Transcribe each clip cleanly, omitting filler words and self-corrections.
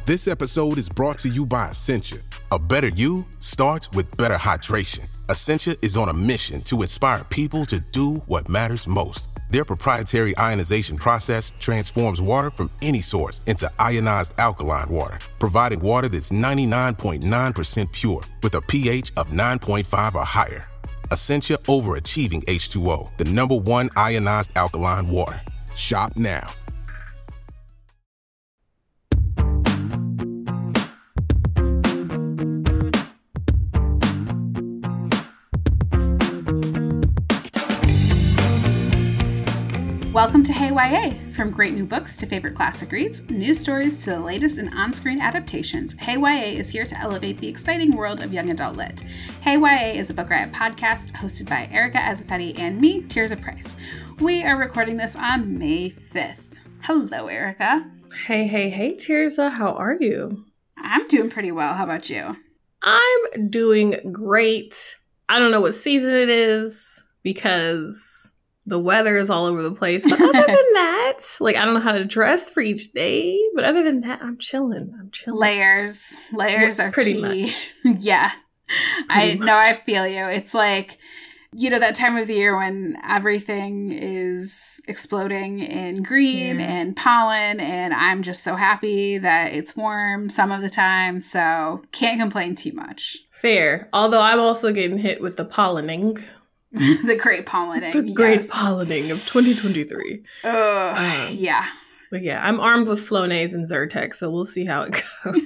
This episode is brought to you by Essentia. A better you starts with better hydration. Essentia is on a mission to inspire people to do what matters most. Their proprietary ionization process transforms water from any source into ionized alkaline water, providing water that's 99.9% pure with a pH of 9.5 or higher. Essentia overachieving H2O, the #1 ionized alkaline water. Shop now. Welcome to Hey YA! From great new books to favorite classic reads, news stories to the latest in on-screen adaptations, Hey YA is here to elevate the exciting world of young adult lit. Hey YA is a Book Riot podcast hosted by Erica Azafetti and me, Tirza Price. We are recording this on May 5th. Hello, Erica. Hey, Tirza. How are you? I'm doing pretty well. How about you? I'm doing great. I don't know what season it is because the weather is all over the place. But other than that, I don't know how to dress for each day. But other than that, I'm chilling. Layers are pretty key. much. Yeah. I feel you. It's like, that time of the year when everything is exploding in green and pollen, and I'm just so happy that it's warm some of the time, so can't complain too much. Fair. Although I'm also getting hit with the pollinating. The great pollinating. The great pollinating of 2023. Yeah. But yeah, I'm armed with Flonase and Zyrtec, so we'll see how it goes.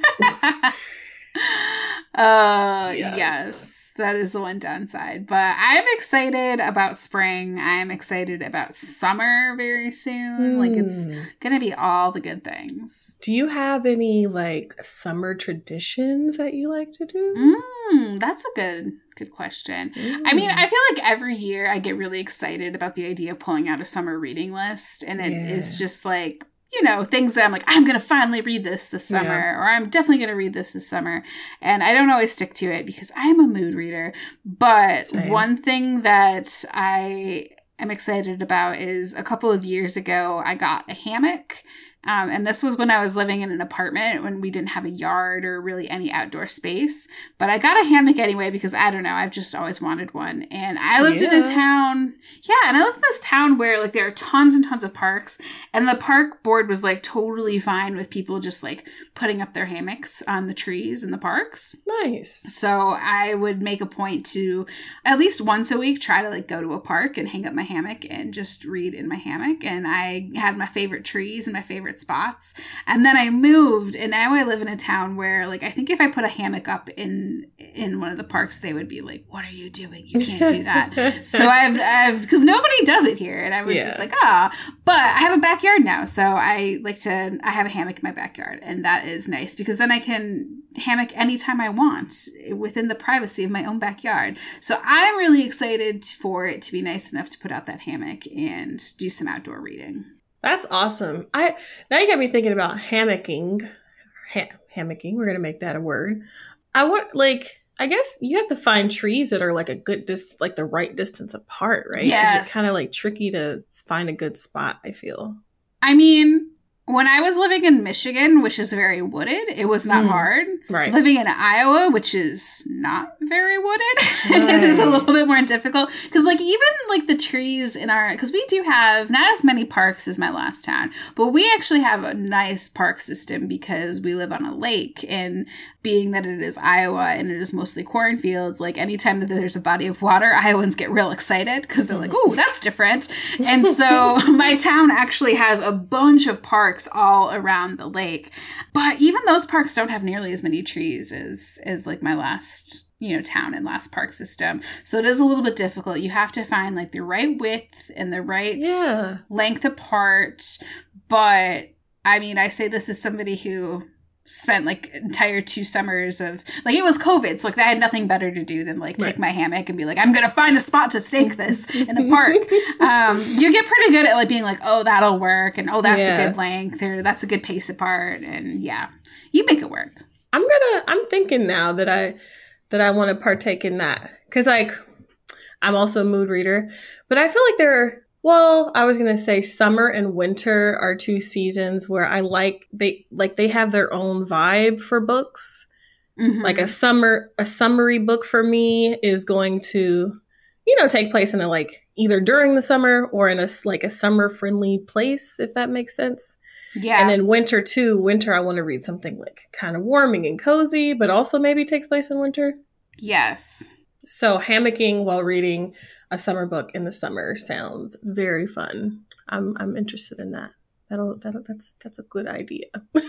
Yes, that is the one downside. But I'm excited about spring. I'm excited about summer very soon. It's gonna be all the good things. Do you have any summer traditions that you like to do? That's a good question. I mean, I feel like every year I get really excited about the idea of pulling out a summer reading list, and it is just things that I'm like, I'm going to finally read this summer, or I'm definitely going to read this summer. And I don't always stick to it because I'm a mood reader. But one thing that I am excited about is a couple of years ago, I got a hammock. And this was when I was living in an apartment when we didn't have a yard or really any outdoor space. But I got a hammock anyway because, I don't know, I've just always wanted one. And I lived in a town, and I lived in this town where there are tons and tons of parks. And the park board was totally fine with people just putting up their hammocks on the trees in the parks. Nice. So I would make a point to at least once a week try to go to a park and hang up my hammock and just read in my hammock. And I had my favorite trees and my favorite spots. And then I moved, and now I live in a town where I think if I put a hammock up in one of the parks, they would be like, what are you doing? You can't do that. So I've because nobody does it here. And I was just but I have a backyard now. So I have a hammock in my backyard, and that is nice because then I can hammock anytime I want within the privacy of my own backyard. So I'm really excited for it to be nice enough to put out that hammock and do some outdoor reading. That's awesome. Now you got me thinking about hammocking. Hammocking. We're gonna make that a word. I guess you have to find trees that are a good the right distance apart, right? Yes. It's kind of tricky to find a good spot, I feel. I mean, when I was living in Michigan, which is very wooded, it was not hard. Right. Living in Iowa, which is not very wooded, it is a little bit more difficult. Because even the trees in because we do have not as many parks as my last town, but we actually have a nice park system because we live on a lake. And being that it is Iowa and it is mostly cornfields, anytime that there's a body of water, Iowans get real excited because they're like, ooh, that's different. And so my town actually has a bunch of parks all around the lake. But even those parks don't have nearly as many trees as my last town and last park system. So it is a little bit difficult. You have to find the right width and the right length apart. But I mean, I say this as somebody who spent entire 2 summers of it was COVID, so I had nothing better to do than take my hammock and be I'm gonna find a spot to stake this in a park. You get pretty good at being oh, that'll work, and oh, that's a good length, or that's a good pace apart, and you make it work. I'm thinking now that I want to partake in that because I'm also a mood reader, but I feel Well, I was gonna say summer and winter are two seasons where they have their own vibe for books. Like Mm-hmm. a summary book for me is going to, take place in a like either during the summer or in a summer friendly place, if that makes sense. And Yeah. then winter I want to read something like kind of warming and cozy, but also maybe takes place in winter. Yes. So hammocking while reading a summer book in the summer sounds very fun. I'm interested in that. That's a good idea.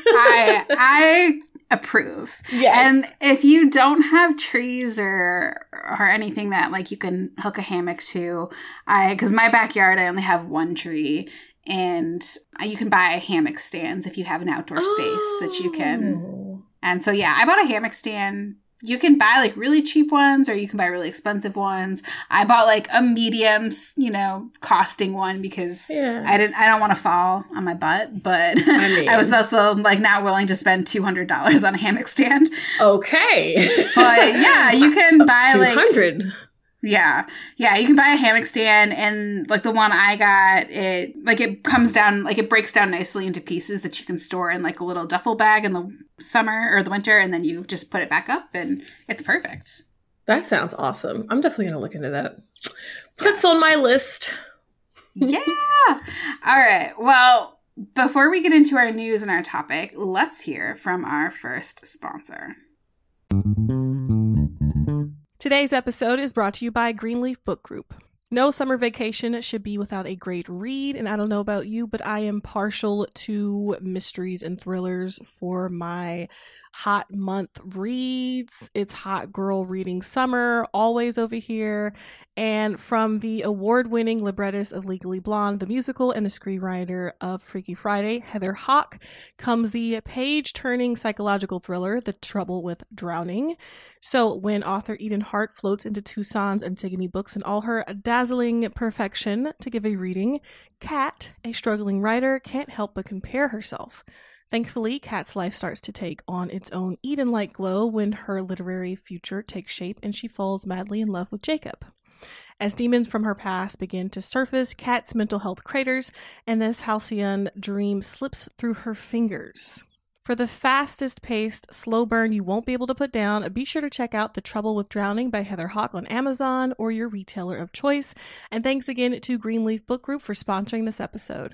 I approve. Yes. And if you don't have trees or anything that like you can hook a hammock to, because my backyard I only have one tree, and you can buy hammock stands if you have an outdoor space that you can. Oh. And so yeah, I bought a hammock stand. You can buy like really cheap ones or you can buy really expensive ones. I bought like a medium, costing one because Yeah. I don't want to fall on my butt, but I mean- I was also like not willing to spend $200 on a hammock stand. Okay. But yeah, you can buy like 200. yeah, you can buy a hammock stand, and like the one I got, it comes down, like it breaks down nicely into pieces that you can store in like a little duffel bag in the summer or the winter, and then you just put it back up, and it's perfect. That sounds awesome. I'm definitely going to look into that. Puts Yes. on my list. Yeah. All right. Well, before we get into our news and our topic, let's hear from our first sponsor. Today's episode is brought to you by Greenleaf Book Group. No summer vacation should be without a great read, and I don't know about you, but I am partial to mysteries and thrillers for my hot month reads. It's hot girl reading summer, always over here. And from the award-winning librettist of Legally Blonde, the musical, and the screenwriter of Freaky Friday, Heather Hawk, comes the page-turning psychological thriller, The Trouble with Drowning. So when author Eden Hart floats into Tucson's Antigone Books in all her dazzling perfection to give a reading, Kat, a struggling writer, can't help but compare herself. Thankfully, Kat's life starts to take on its own Eden-like glow when her literary future takes shape and she falls madly in love with Jacob. As demons from her past begin to surface, Kat's mental health craters, and this halcyon dream slips through her fingers. For the fastest-paced, slow burn you won't be able to put down, be sure to check out The Trouble with Drowning by Heather Hawk on Amazon or your retailer of choice. And thanks again to Greenleaf Book Group for sponsoring this episode.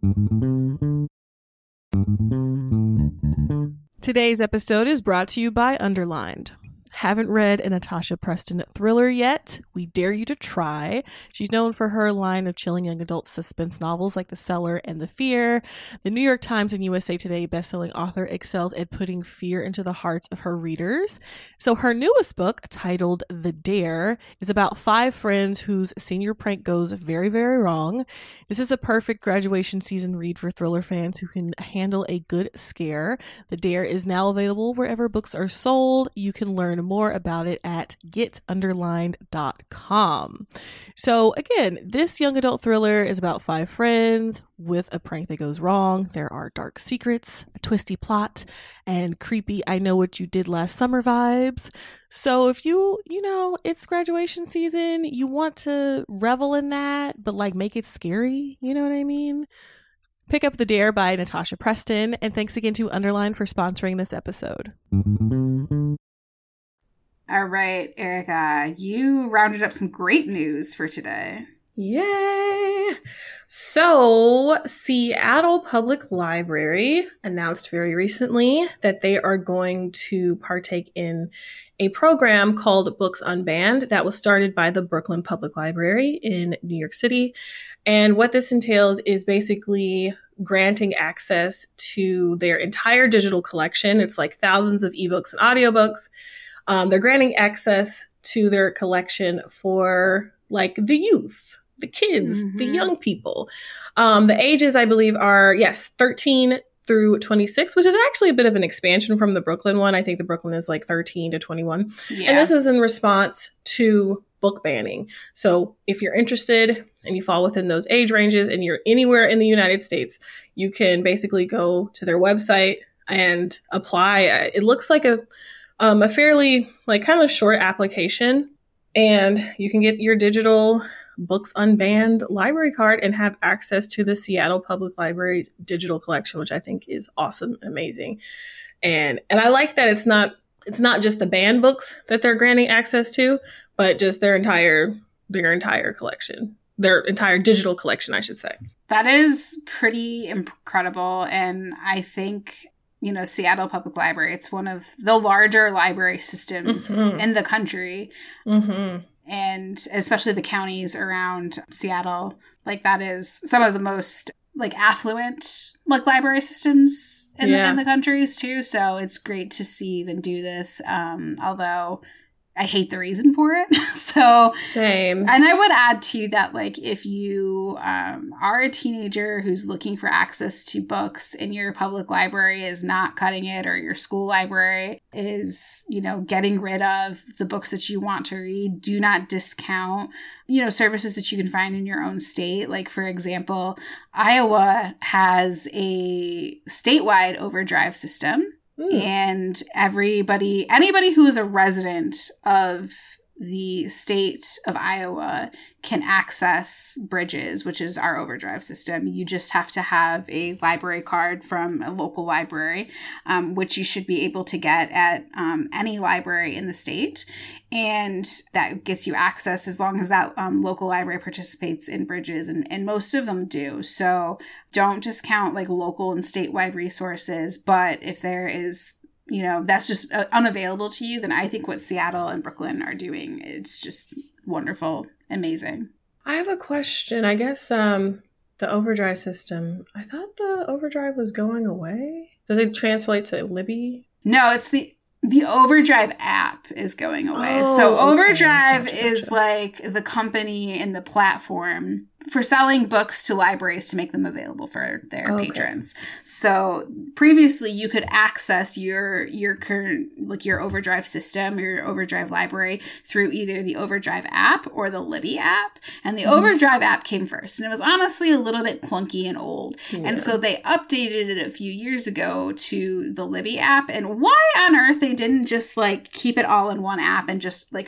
Today's episode is brought to you by Underlined. Haven't read a Natasha Preston thriller yet? We dare you to try. She's known for her line of chilling young adult suspense novels like The Cellar and The Fear. The New York Times and USA Today bestselling author excels at putting fear into the hearts of her readers. So her newest book, titled The Dare, is about 5 friends whose senior prank goes very, very wrong. This is a perfect graduation season read for thriller fans who can handle a good scare. The Dare is now available wherever books are sold. You can learn more about it at getunderlined.com. So again, this young adult thriller is about 5 friends with a prank that goes wrong. There are dark secrets, a twisty plot, and creepy I know what you did last summer vibes. So if you know, it's graduation season, you want to revel in that, but like make it scary, you know what I mean? Pick up The Dare by Natasha Preston, and thanks again to Underline for sponsoring this episode. All right, Erica, you rounded up some great news for today. Yay! So, Seattle Public Library announced very recently that they are going to partake in a program called Books Unbanned that was started by the Brooklyn Public Library in New York City. And what this entails is basically granting access to their entire digital collection. It's like thousands of ebooks and audiobooks. They're granting access to their collection for like the youth, the kids, the young people. The ages, I believe, are, 13 through 26, which is actually a bit of an expansion from the Brooklyn one. I think the Brooklyn is like 13 to 21. Yeah. And this is in response to book banning. So if you're interested and you fall within those age ranges and you're anywhere in the United States, you can basically go to their website and apply. It looks like a fairly like kind of short application, and you can get your digital Books Unbanned library card and have access to the Seattle Public Library's digital collection, which I think is awesome and amazing. And I like that it's not just the banned books that they're granting access to, but just their entire collection, their entire digital collection, I should say. That is pretty incredible. And I think, Seattle Public Library, it's one of the larger library systems in the country. And especially the counties around Seattle, like that is some of the most like affluent like library systems in the countries too. So it's great to see them do this. Although I hate the reason for it. So same. And I would add too that like if you are a teenager who's looking for access to books and your public library is not cutting it, or your school library is, getting rid of the books that you want to read, do not discount, services that you can find in your own state. Like, for example, Iowa has a statewide overdrive system. And anybody who is a resident of the state of Iowa can access Bridges, which is our overdrive system. You just have to have a library card from a local library, which you should be able to get at any library in the state. And that gets you access as long as that local library participates in Bridges, and most of them do. So don't discount like local and statewide resources. But if there is, that's just unavailable to you, then I think what Seattle and Brooklyn are doing, it's just wonderful, amazing. I have a question. I guess the overdrive system, I thought the overdrive was going away. Does it translate to Libby? No, it's the Overdrive app is going away. Oh, so okay. Overdrive Gotcha. is like the company and the platform for selling books to libraries to make them available for their patrons. So previously you could access your current, like your Overdrive system, your Overdrive library through either the Overdrive app or the Libby app. And the Overdrive app came first. And it was honestly a little bit clunky and old. Yeah. And so they updated it a few years ago to the Libby app. And why on earth they didn't just like keep it all in one app and just like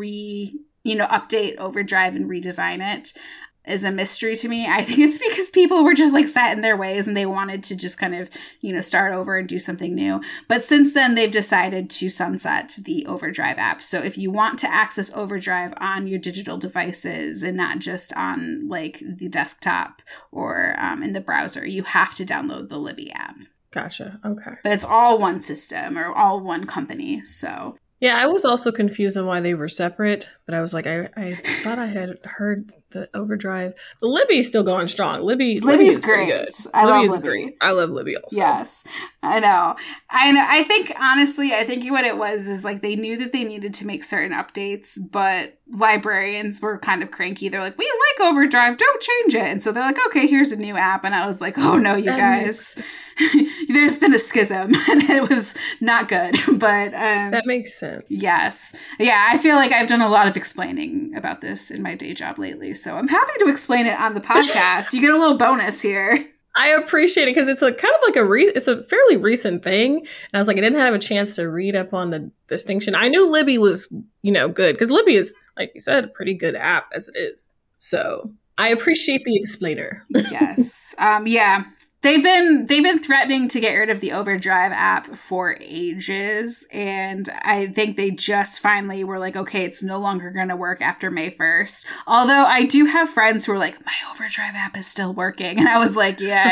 update Overdrive and redesign it is a mystery to me. I think it's because people were just like set in their ways and they wanted to just kind of, start over and do something new. But since then, they've decided to sunset the Overdrive app. So if you want to access Overdrive on your digital devices and not just on like the desktop or in the browser, you have to download the Libby app. Gotcha. Okay. But it's all one system or all one company. So yeah, I was also confused on why they were separate, but I was like, I thought I had heard the Overdrive. The Libby's still going strong. Libby's great. Good. I love Libby. Great. I love Libby also. Yes, I know. I think honestly, what it was is like they knew that they needed to make certain updates, but librarians were kind of cranky. They're like, we like Overdrive, don't change it. And so they're like, okay, here's a new app. And I was like, oh no, you guys, there's been a schism and it was not good. But that makes sense. Yes. Yeah, I feel like I've done a lot of explaining about this in my day job lately. So I'm happy to explain it on the podcast. You get a little bonus here. I appreciate it because it's a kind of like it's a fairly recent thing. And I was like, I didn't have a chance to read up on the distinction. I knew Libby was, good because Libby is, like you said, a pretty good app as it is. So I appreciate the explainer. Yes. Yeah. They've been threatening to get rid of the Overdrive app for ages, and I think they just finally were like, okay, it's no longer going to work after May 1st. Although I do have friends who are like, my Overdrive app is still working, and I was like, yeah,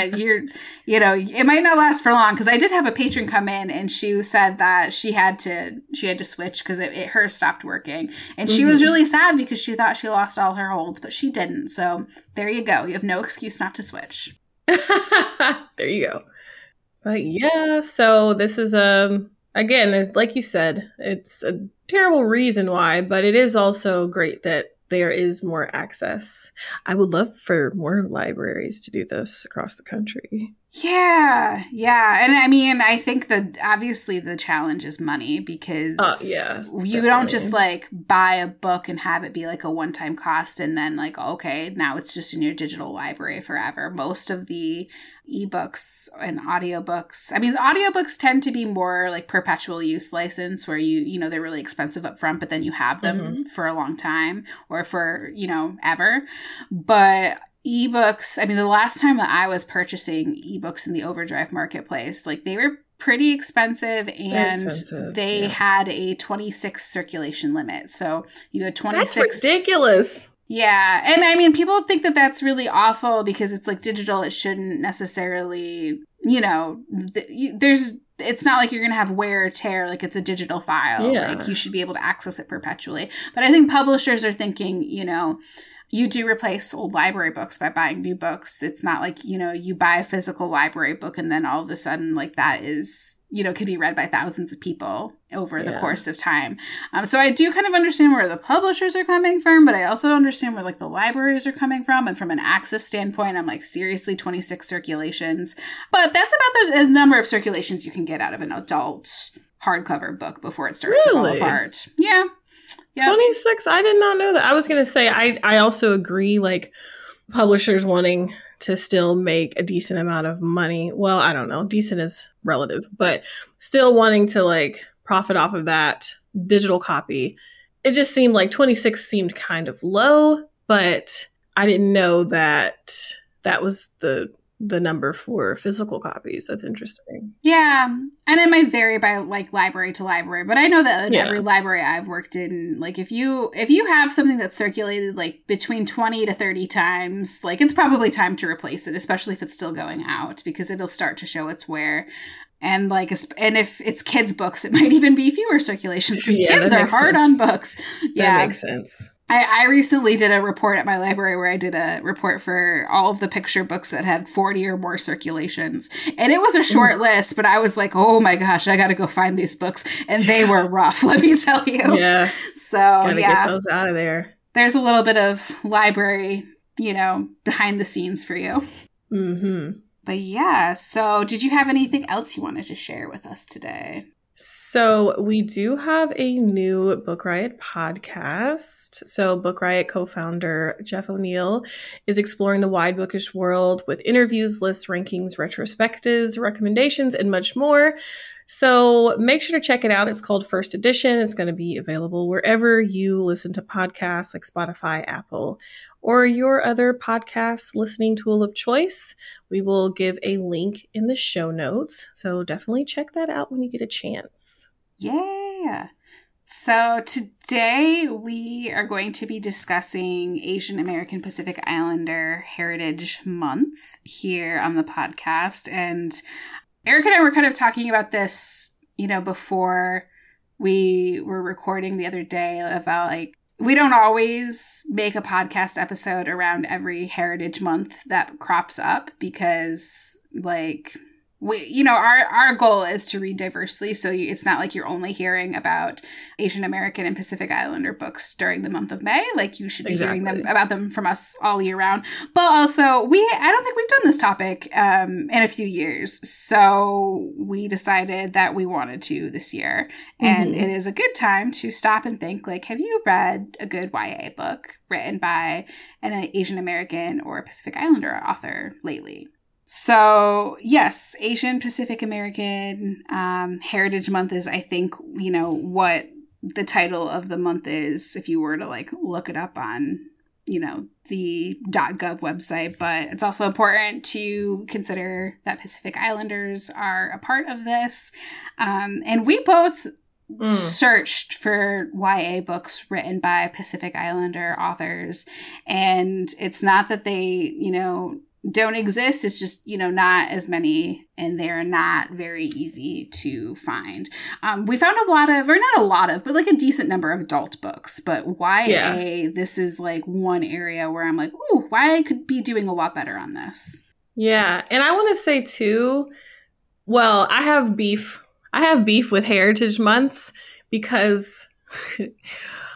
it might not last for long, because I did have a patron come in, and she said that she had to switch because hers stopped working, and she was really sad because she thought she lost all her holds, but she didn't. So there you go. You have no excuse not to switch. There you go. But yeah, so this is again, as like you said, it's a terrible reason why, but it is also great that there is more access. I would love for more libraries to do this across the country. Yeah. And I mean, I think that obviously the challenge is money, because you don't just like buy a book and have it be like a one-time cost and then like, okay, now it's just in your digital library forever. Most of the ebooks and audiobooks, I mean, audiobooks tend to be more like perpetual use license, where you know, they're really expensive up front, but then you have them for a long time, or for, you know, ever. But ebooks, I mean, the last time that I was purchasing ebooks in the Overdrive marketplace, like they were pretty expensive, and they had a 26 circulation limit. So you had 26. That's ridiculous. Yeah. And I mean, people think that that's really awful because it's like digital. It shouldn't necessarily, you know, it's not like you're going to have wear or tear, like it's a digital file. Yeah. Like you should be able to access it perpetually. But I think publishers are thinking, you know, you do replace old library books by buying new books. It's not like, you know, you buy a physical library book and then all of a sudden like that is, you know, can be read by thousands of people over the course of time. So I do kind of understand where the publishers are coming from, but I also understand where like the libraries are coming from. And from an access standpoint, I'm like, seriously, 26 circulations. But that's about the number of circulations you can get out of an adult hardcover book before it starts to fall apart. Yeah. Yep. 26? I did not know that. I was going to say, I also agree, like, publishers wanting to still make a decent amount of money. Well, I don't know. Decent is relative, but still wanting to, like, profit off of that digital copy. It just seemed like 26 seemed kind of low, but I didn't know that that was the number for physical copies. That's interesting. Yeah. And it might vary by like library to library, but I know that in every library I've worked in, like if you have something that's circulated like between 20 to 30 times, like it's probably time to replace it, especially if it's still going out, because it'll start to show its wear. And like, and if it's kids' books, it might even be fewer circulations, because kids are hard on books. That makes sense. I recently did a report at my library where I did a report for all of the picture books that had 40 or more circulations. And it was a short list, but I was like, oh my gosh, I got to go find these books. And they were rough, let me tell you. Yeah. So, gotta get those out of there. There's a little bit of library, you know, behind the scenes for you. Mm-hmm. But yeah, so did you have anything else you wanted to share with us today? So we do have a new Book Riot podcast. So Book Riot co-founder Jeff O'Neill is exploring the wide bookish world with interviews, lists, rankings, retrospectives, recommendations, and much more. So make sure to check it out. It's called First Edition. It's going to be available wherever you listen to podcasts, like Spotify, Apple, or your other podcast listening tool of choice. We will give a link in the show notes. So definitely check that out when you get a chance. Yeah. So today we are going to be discussing Asian American Pacific Islander Heritage Month here on the podcast. And Eric and I were kind of talking about this, you know, before we were recording the other day about like, we don't always make a podcast episode around every Heritage Month that crops up, because like we, you know, our goal is to read diversely. So it's not like you're only hearing about Asian American and Pacific Islander books during the month of May. Like you should be hearing about them from us all year round. But also I don't think we've done this topic in a few years. So we decided that we wanted to this year. And it is a good time to stop and think, like, have you read a good YA book written by an Asian American or Pacific Islander author lately? So yes, Asian Pacific American Heritage Month is, I think, you know, what the title of the month is if you were to like look it up on, you know, the .gov website. But it's also important to consider that Pacific Islanders are a part of this. And we both searched for YA books written by Pacific Islander authors. And it's not that they, you know, don't exist. It's just, you know, not as many, and they're not very easy to find. We found a lot of, or not a lot of, but like a decent number of adult books. But YA, this is like one area where I'm like, ooh, YA could be doing a lot better on this. Yeah. And I want to say too, well, I have beef with Heritage Months because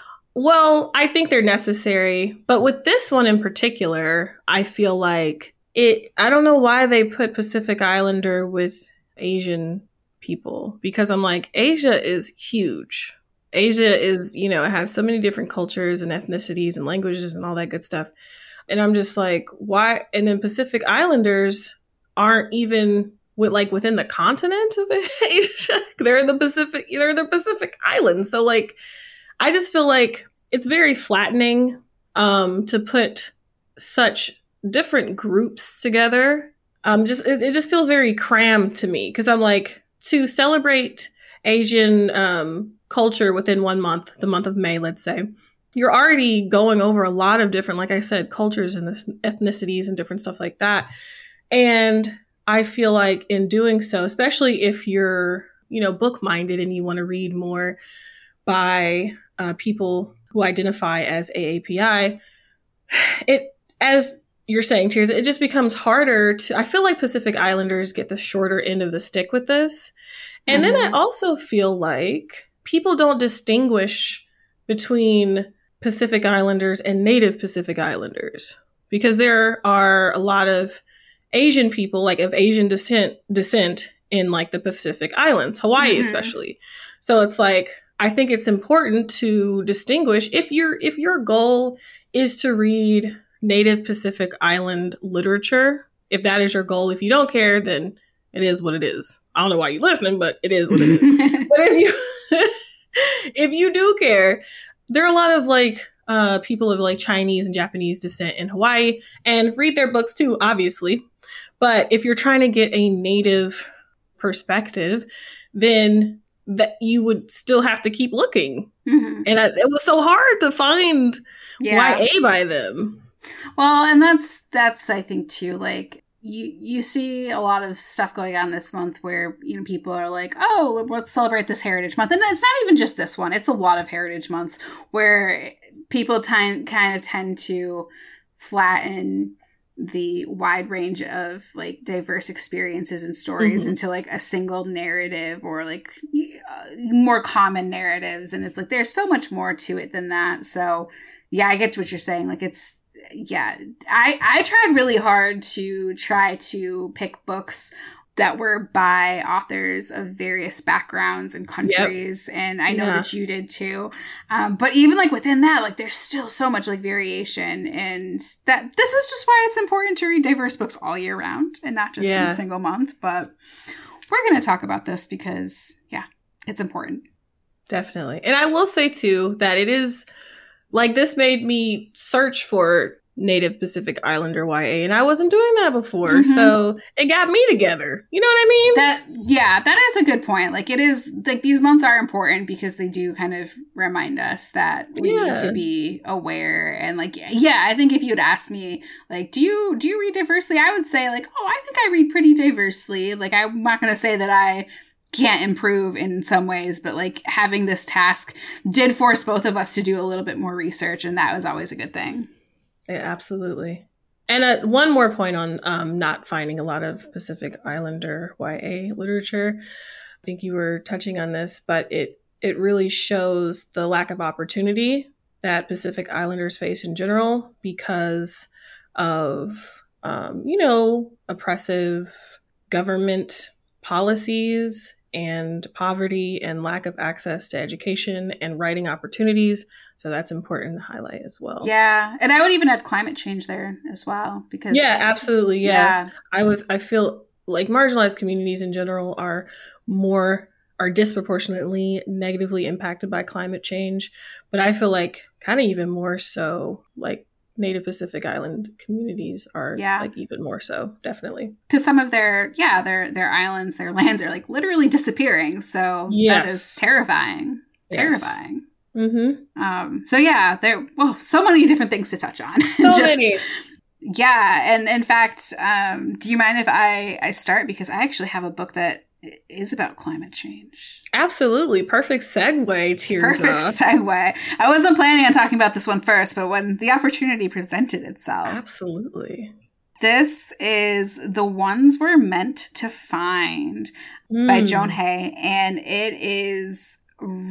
well, I think they're necessary. But with this one in particular, I feel like I don't know why they put Pacific Islander with Asian people, because I'm like, Asia is huge. Asia is, it has so many different cultures and ethnicities and languages and all that good stuff. And I'm just like, why? And then Pacific Islanders aren't even within the continent of Asia. They're in the Pacific, they're the Pacific Islands. So like, I just feel like it's very flattening to put such different groups together. It just feels very crammed to me, because I'm like, to celebrate Asian culture within 1 month, the month of May, let's say, you're already going over a lot of different, like I said, cultures and ethnicities and different stuff like that. And I feel like in doing so, especially if you're, book minded and you want to read more by people who identify as AAPI, as you're saying, Tears, it just becomes harder to, I feel like Pacific Islanders get the shorter end of the stick with this. And then I also feel like people don't distinguish between Pacific Islanders and native Pacific Islanders, because there are a lot of Asian people, like of Asian descent in like the Pacific Islands, Hawaii especially. So it's like, I think it's important to distinguish if your goal is to read native Pacific Island literature. If that is your goal, if you don't care, then it is what it is. I don't know why you're listening, but it is what it is. But if you do care, there are a lot of like people of like Chinese and Japanese descent in Hawaii, and read their books too, obviously. But if you're trying to get a native perspective, then that you would still have to keep looking. And it was so hard to find YA by them. Well, and that's I think too, like you see a lot of stuff going on this month where, people are like, oh, let's celebrate this Heritage Month. And it's not even just this one. It's a lot of Heritage Months where people kind of tend to flatten the wide range of like diverse experiences and stories into like a single narrative, or like more common narratives. And it's like, there's so much more to it than that. So yeah, I get to what you're saying. Like I tried really hard to try to pick books that were by authors of various backgrounds and countries. Yep. And I know that you did too. But even like within that, like there's still so much like variation, and that this is just why it's important to read diverse books all year round and not just in a single month. But we're going to talk about this because it's important. Definitely. And I will say too, that it is like, this made me search for native Pacific Islander YA, and I wasn't doing that before. So it got me together. You know what I mean? That is a good point. Like, it is like these months are important because they do kind of remind us that we need to be aware. And like, I think if you'd asked me, like, do you read diversely? I would say like, oh, I think I read pretty diversely. Like, I'm not going to say that I can't improve in some ways, but like having this task did force both of us to do a little bit more research, and that was always a good thing. Yeah, absolutely. And one more point on not finding a lot of Pacific Islander YA literature. I think you were touching on this, but it really shows the lack of opportunity that Pacific Islanders face in general because of, oppressive government policies and poverty and lack of access to education and writing opportunities. So that's important to highlight as well. Yeah. And I would even add climate change there as well, because absolutely. Yeah. I feel like marginalized communities in general are disproportionately negatively impacted by climate change. But I feel like kind of even more so, like Native Pacific Island communities are like even more so, definitely. Because some of their islands, their lands are like literally disappearing. So that is terrifying. Terrifying. So there so many different things to touch on. So many. Yeah. And in fact, do you mind if I start? Because I actually have a book that is about climate change. Absolutely. Perfect segue, Tirza. Perfect segue. I wasn't planning on talking about this one first, but when the opportunity presented itself. Absolutely. This is The Ones We're Meant to Find by Joan Hay. And it is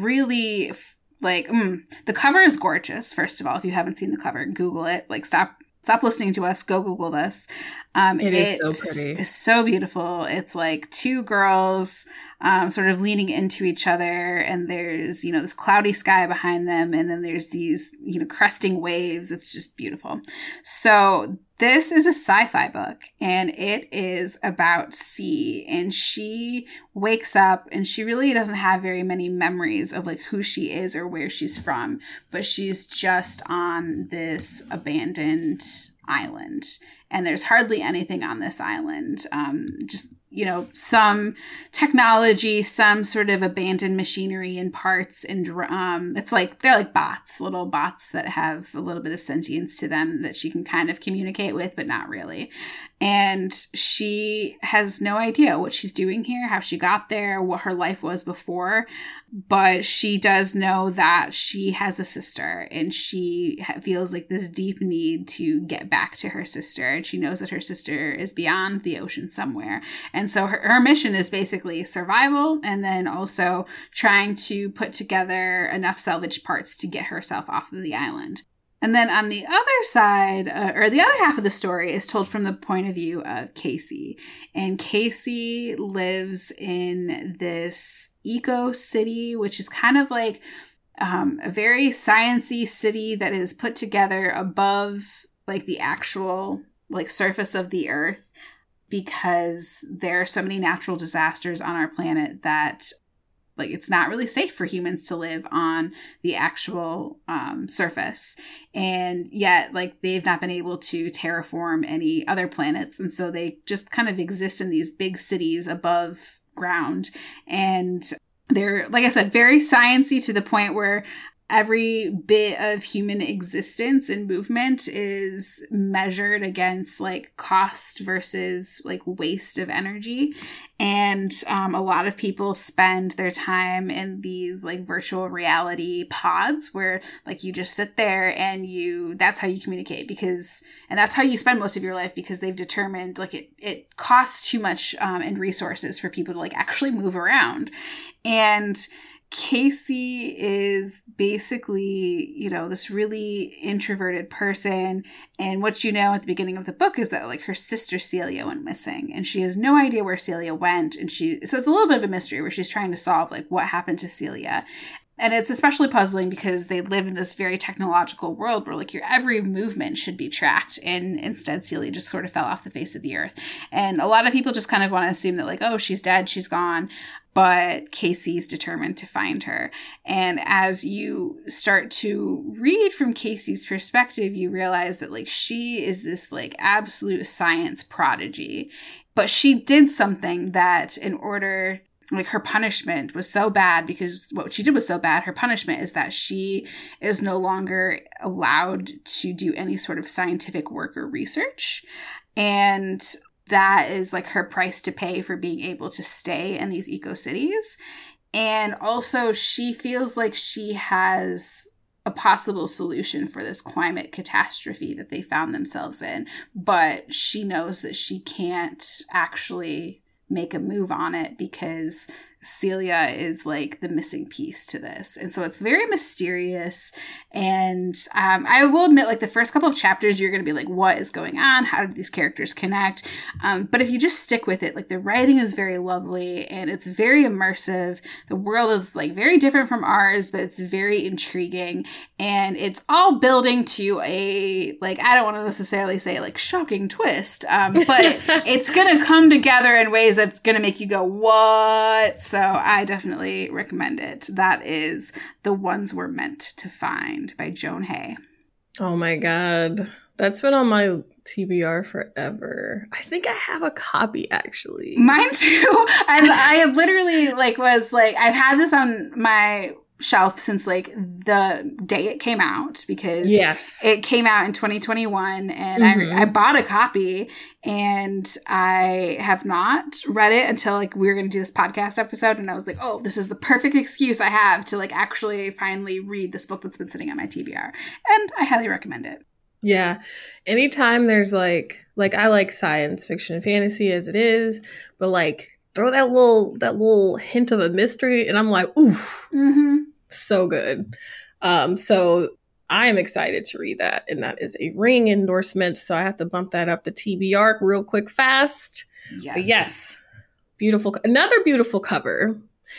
really like, the cover is gorgeous. First of all, if you haven't seen the cover, Google it. Like, stop stop listening to us. Go Google this. It is so pretty. It's so beautiful. It's like two girls sort of leaning into each other, and there's, you know, this cloudy sky behind them, and then there's these, you know, cresting waves. It's just beautiful. So this is a sci-fi book, and it is about C, and she wakes up and she really doesn't have very many memories of like who she is or where she's from, but she's just on this abandoned island, and there's hardly anything on this island. Just, you know, some technology, some sort of abandoned machinery and parts, and it's like they're like bots, little bots that have a little bit of sentience to them that she can kind of communicate with, but not really. And she has no idea what she's doing here, how she got there, what her life was before. But she does know that she has a sister, and she feels like this deep need to get back to her sister. And she knows that her sister is beyond the ocean somewhere. And so her mission is basically survival, and then also trying to put together enough salvage parts to get herself off of the island. And then on the other side, or the other half of the story, is told from the point of view of Casey. And Casey lives in this eco city, which is kind of like a very science-y city that is put together above like the actual like surface of the earth, because there are so many natural disasters on our planet that like it's not really safe for humans to live on the actual surface. And yet like they've not been able to terraform any other planets. And so they just kind of exist in these big cities above ground. And they're, like I said, very sciencey to the point where every bit of human existence and movement is measured against like cost versus like waste of energy. And a lot of people spend their time in these like virtual reality pods where like you just sit there and that's how you communicate, and that's how you spend most of your life, because they've determined like it costs too much in resources for people to like actually move around. And Casey is basically, you know, this really introverted person. And what you know at the beginning of the book is that like her sister Celia went missing, and she has no idea where Celia went. And so it's a little bit of a mystery where she's trying to solve like what happened to Celia. And it's especially puzzling because they live in this very technological world where like your every movement should be tracked. And instead, Celia just sort of fell off the face of the earth. And a lot of people just kind of want to assume that like, oh, she's dead, she's gone. But Casey's determined to find her. And as you start to read from Casey's perspective, you realize that like she is this like absolute science prodigy. But she did something that in order, like her punishment was so bad, because what she did was so bad. Her punishment is that she is no longer allowed to do any sort of scientific work or research. And that is like her price to pay for being able to stay in these eco cities. And also she feels like she has a possible solution for this climate catastrophe that they found themselves in, but she knows that she can't actually make a move on it because Celia is like the missing piece to this. And so it's very mysterious. And I will admit, like the first couple of chapters, you're going to be like, what is going on? How did these characters connect? But if you just stick with it, like the writing is very lovely and it's very immersive. The world is like very different from ours, but it's very intriguing. And it's all building to a, like, I don't want to necessarily say like shocking twist, but it's going to come together in ways that's going to make you go, what? So I definitely recommend it. That is The Ones We're Meant to Find by Joan Hay. Oh my God. That's been on my TBR forever. I think I have a copy actually. Mine too. I literally I've had this on my shelf since like the day it came out, because it came out in 2021 and I bought a copy and I have not read it until like we were going to do this podcast episode, and I was like, oh, this is the perfect excuse I have to like actually finally read this book that's been sitting on my TBR, and I highly recommend it. Yeah. Anytime there's like I like science fiction and fantasy as it is, but like throw that little hint of a mystery and I'm like, ooh. So good. So I am excited to read that. And that is a Ring endorsement. So I have to bump that up the TBR real quick fast. Yes. But yes. Beautiful. Another beautiful cover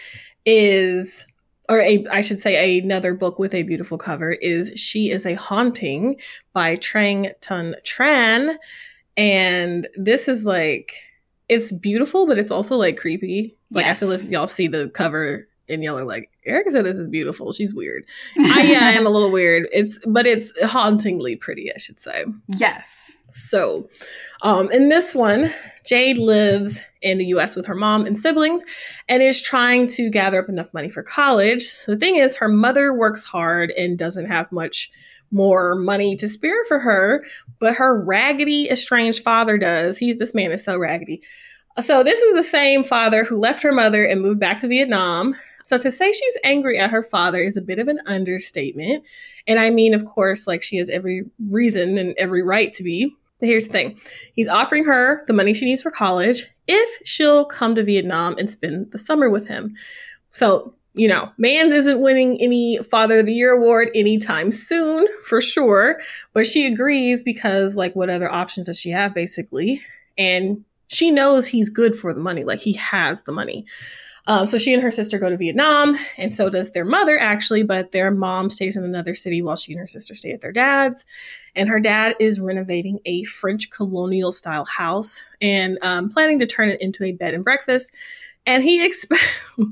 is, I should say another book with a beautiful cover is She Is a Haunting by Trang Ton Tran. And this is like, it's beautiful, but it's also like creepy. Like I feel like y'all see the cover and y'all are like, Erica said this is beautiful. She's weird. I am a little weird. It's hauntingly pretty, I should say. Yes. So, in this one, Jade lives in the U.S. with her mom and siblings and is trying to gather up enough money for college. So the thing is, her mother works hard and doesn't have much more money to spare for her, but her raggedy, estranged father does. This man is so raggedy. So this is the same father who left her mother and moved back to Vietnam. So to say she's angry at her father is a bit of an understatement. And I mean, of course, like she has every reason and every right to be. But here's the thing. He's offering her the money she needs for college if she'll come to Vietnam and spend the summer with him. So, you know, Mans isn't winning any Father of the Year award anytime soon, for sure. But she agrees because, like, what other options does she have, basically? And she knows he's good for the money. Like, he has the money. So she and her sister go to Vietnam, and so does their mother, actually, but their mom stays in another city while she and her sister stay at their dad's. And her dad is renovating a French colonial style house and planning to turn it into a bed and breakfast. And he expects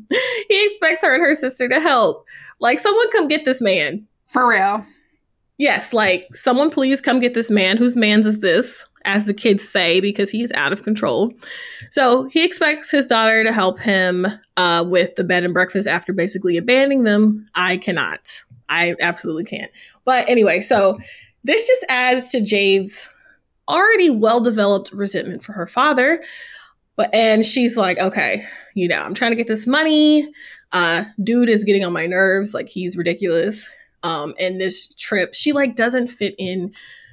her and her sister to help. Like, someone come get this man. For real. Yes, like, someone please come get this man. Whose man's is this? As the kids say, because he is out of control. So he expects his daughter to help him with the bed and breakfast after basically abandoning them. I cannot. I absolutely can't. But anyway, so this just adds to Jade's already well-developed resentment for her father. And she's like, okay, you know, I'm trying to get this money. Dude is getting on my nerves. Like, he's ridiculous. And this trip, she like doesn't fit in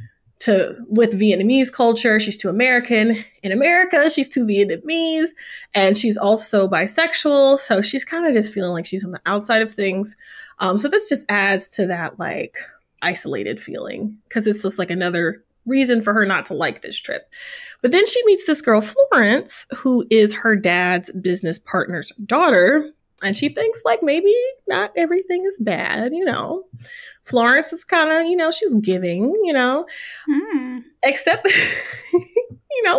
with Vietnamese culture. She's too American. In America, she's too Vietnamese, and she's also bisexual. So she's kind of just feeling like she's on the outside of things. So this just adds to that like isolated feeling, because it's just like another reason for her not to like this trip. But then she meets this girl, Florence, who is her dad's business partner's daughter. And she thinks like maybe not everything is bad, you know. Florence is kind of, you know, she's giving, you know, except, you know,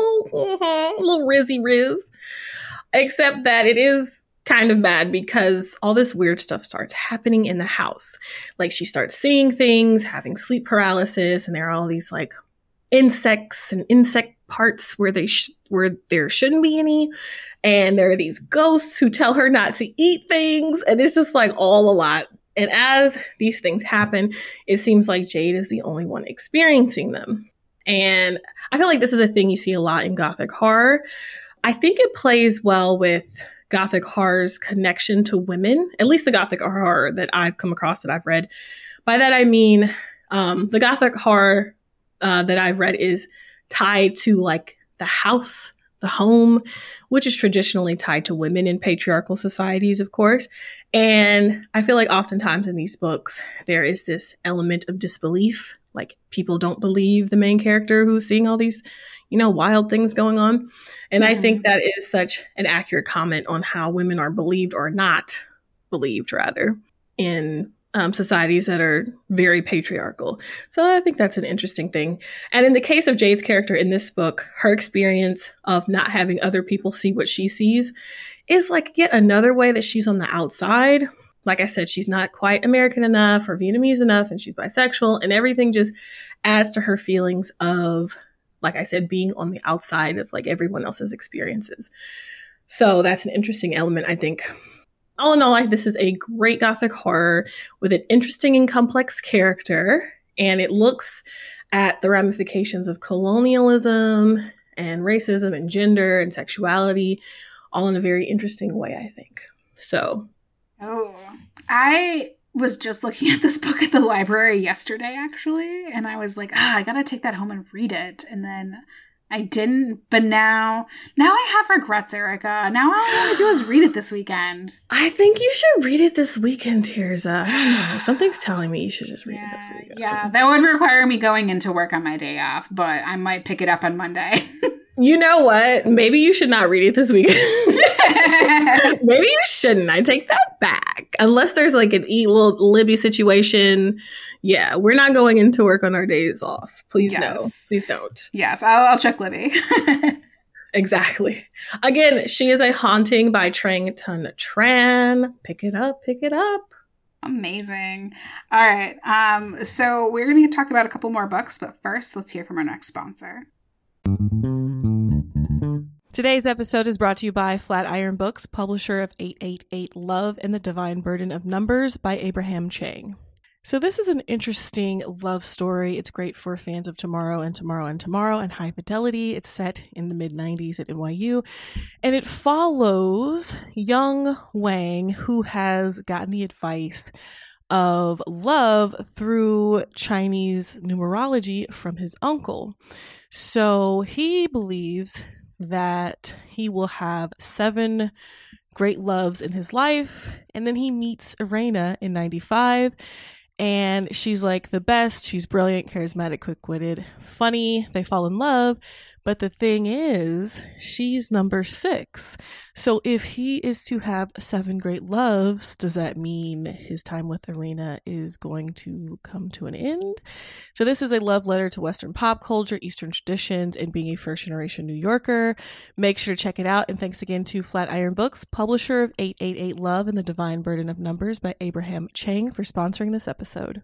little rizzy riz, except that it is kind of bad because all this weird stuff starts happening in the house. Like, she starts seeing things, having sleep paralysis, and there are all these like insects and insect parts where there shouldn't be any. And there are these ghosts who tell her not to eat things. And it's just like all a lot. And as these things happen, it seems like Jade is the only one experiencing them. And I feel like this is a thing you see a lot in Gothic horror. I think it plays well with Gothic horror's connection to women, at least the Gothic horror that I've come across that I've read. By that, I mean, the Gothic horror that I've read is tied to like the house, the home, which is traditionally tied to women in patriarchal societies, of course. And I feel like oftentimes in these books, there is this element of disbelief. Like, people don't believe the main character who's seeing all these, you know, wild things going on. And I think that is such an accurate comment on how women are believed or not believed, rather, in societies that are very patriarchal. So I think that's an interesting thing. And in the case of Jade's character in this book, her experience of not having other people see what she sees is like yet another way that she's on the outside. Like I said, she's not quite American enough or Vietnamese enough, and she's bisexual, and everything just adds to her feelings of, like I said, being on the outside of like everyone else's experiences. So that's an interesting element, I think. All in all, this is a great Gothic horror with an interesting and complex character, and it looks at the ramifications of colonialism and racism and gender and sexuality, all in a very interesting way, I think. So. Oh, I was just looking at this book at the library yesterday, actually, and I was like, I gotta take that home and read it. And then I didn't, but now I have regrets, Erica. Now all I want to do is read it this weekend. I think you should read it this weekend, Tirza. I don't know. Something's telling me you should just read it this weekend. Yeah, that would require me going into work on my day off, but I might pick it up on Monday. You know what? Maybe you should not read it this weekend. Maybe you shouldn't. I take that back. Unless there's like an little Libby situation. Yeah, we're not going into work on our days off. Please no. Please don't. Yes, I'll check Libby. Exactly. Again, she is a Haunting by Trang Ton Tran. Pick it up. Pick it up. Amazing. All right. So we're going to talk about a couple more books, but first, let's hear from our next sponsor. Today's episode is brought to you by Flatiron Books, publisher of 888 Love and the Divine Burden of Numbers by Abraham Chang. So this is an interesting love story. It's great for fans of Tomorrow and Tomorrow and Tomorrow and High Fidelity. It's set in the mid-90s at NYU, and it follows young Wang, who has gotten the advice of love through Chinese numerology from his uncle. So he believes that he will have 7 great loves in his life, and then he meets Irena in 95. And she's like the best. She's brilliant, charismatic, quick-witted, funny. They fall in love. But the thing is, she's number 6. So if he is to have 7 great loves, does that mean his time with Irena is going to come to an end? So this is a love letter to Western pop culture, Eastern traditions, and being a first-generation New Yorker. Make sure to check it out. And thanks again to Flatiron Books, publisher of 888 Love and the Divine Burden of Numbers by Abraham Chang, for sponsoring this episode.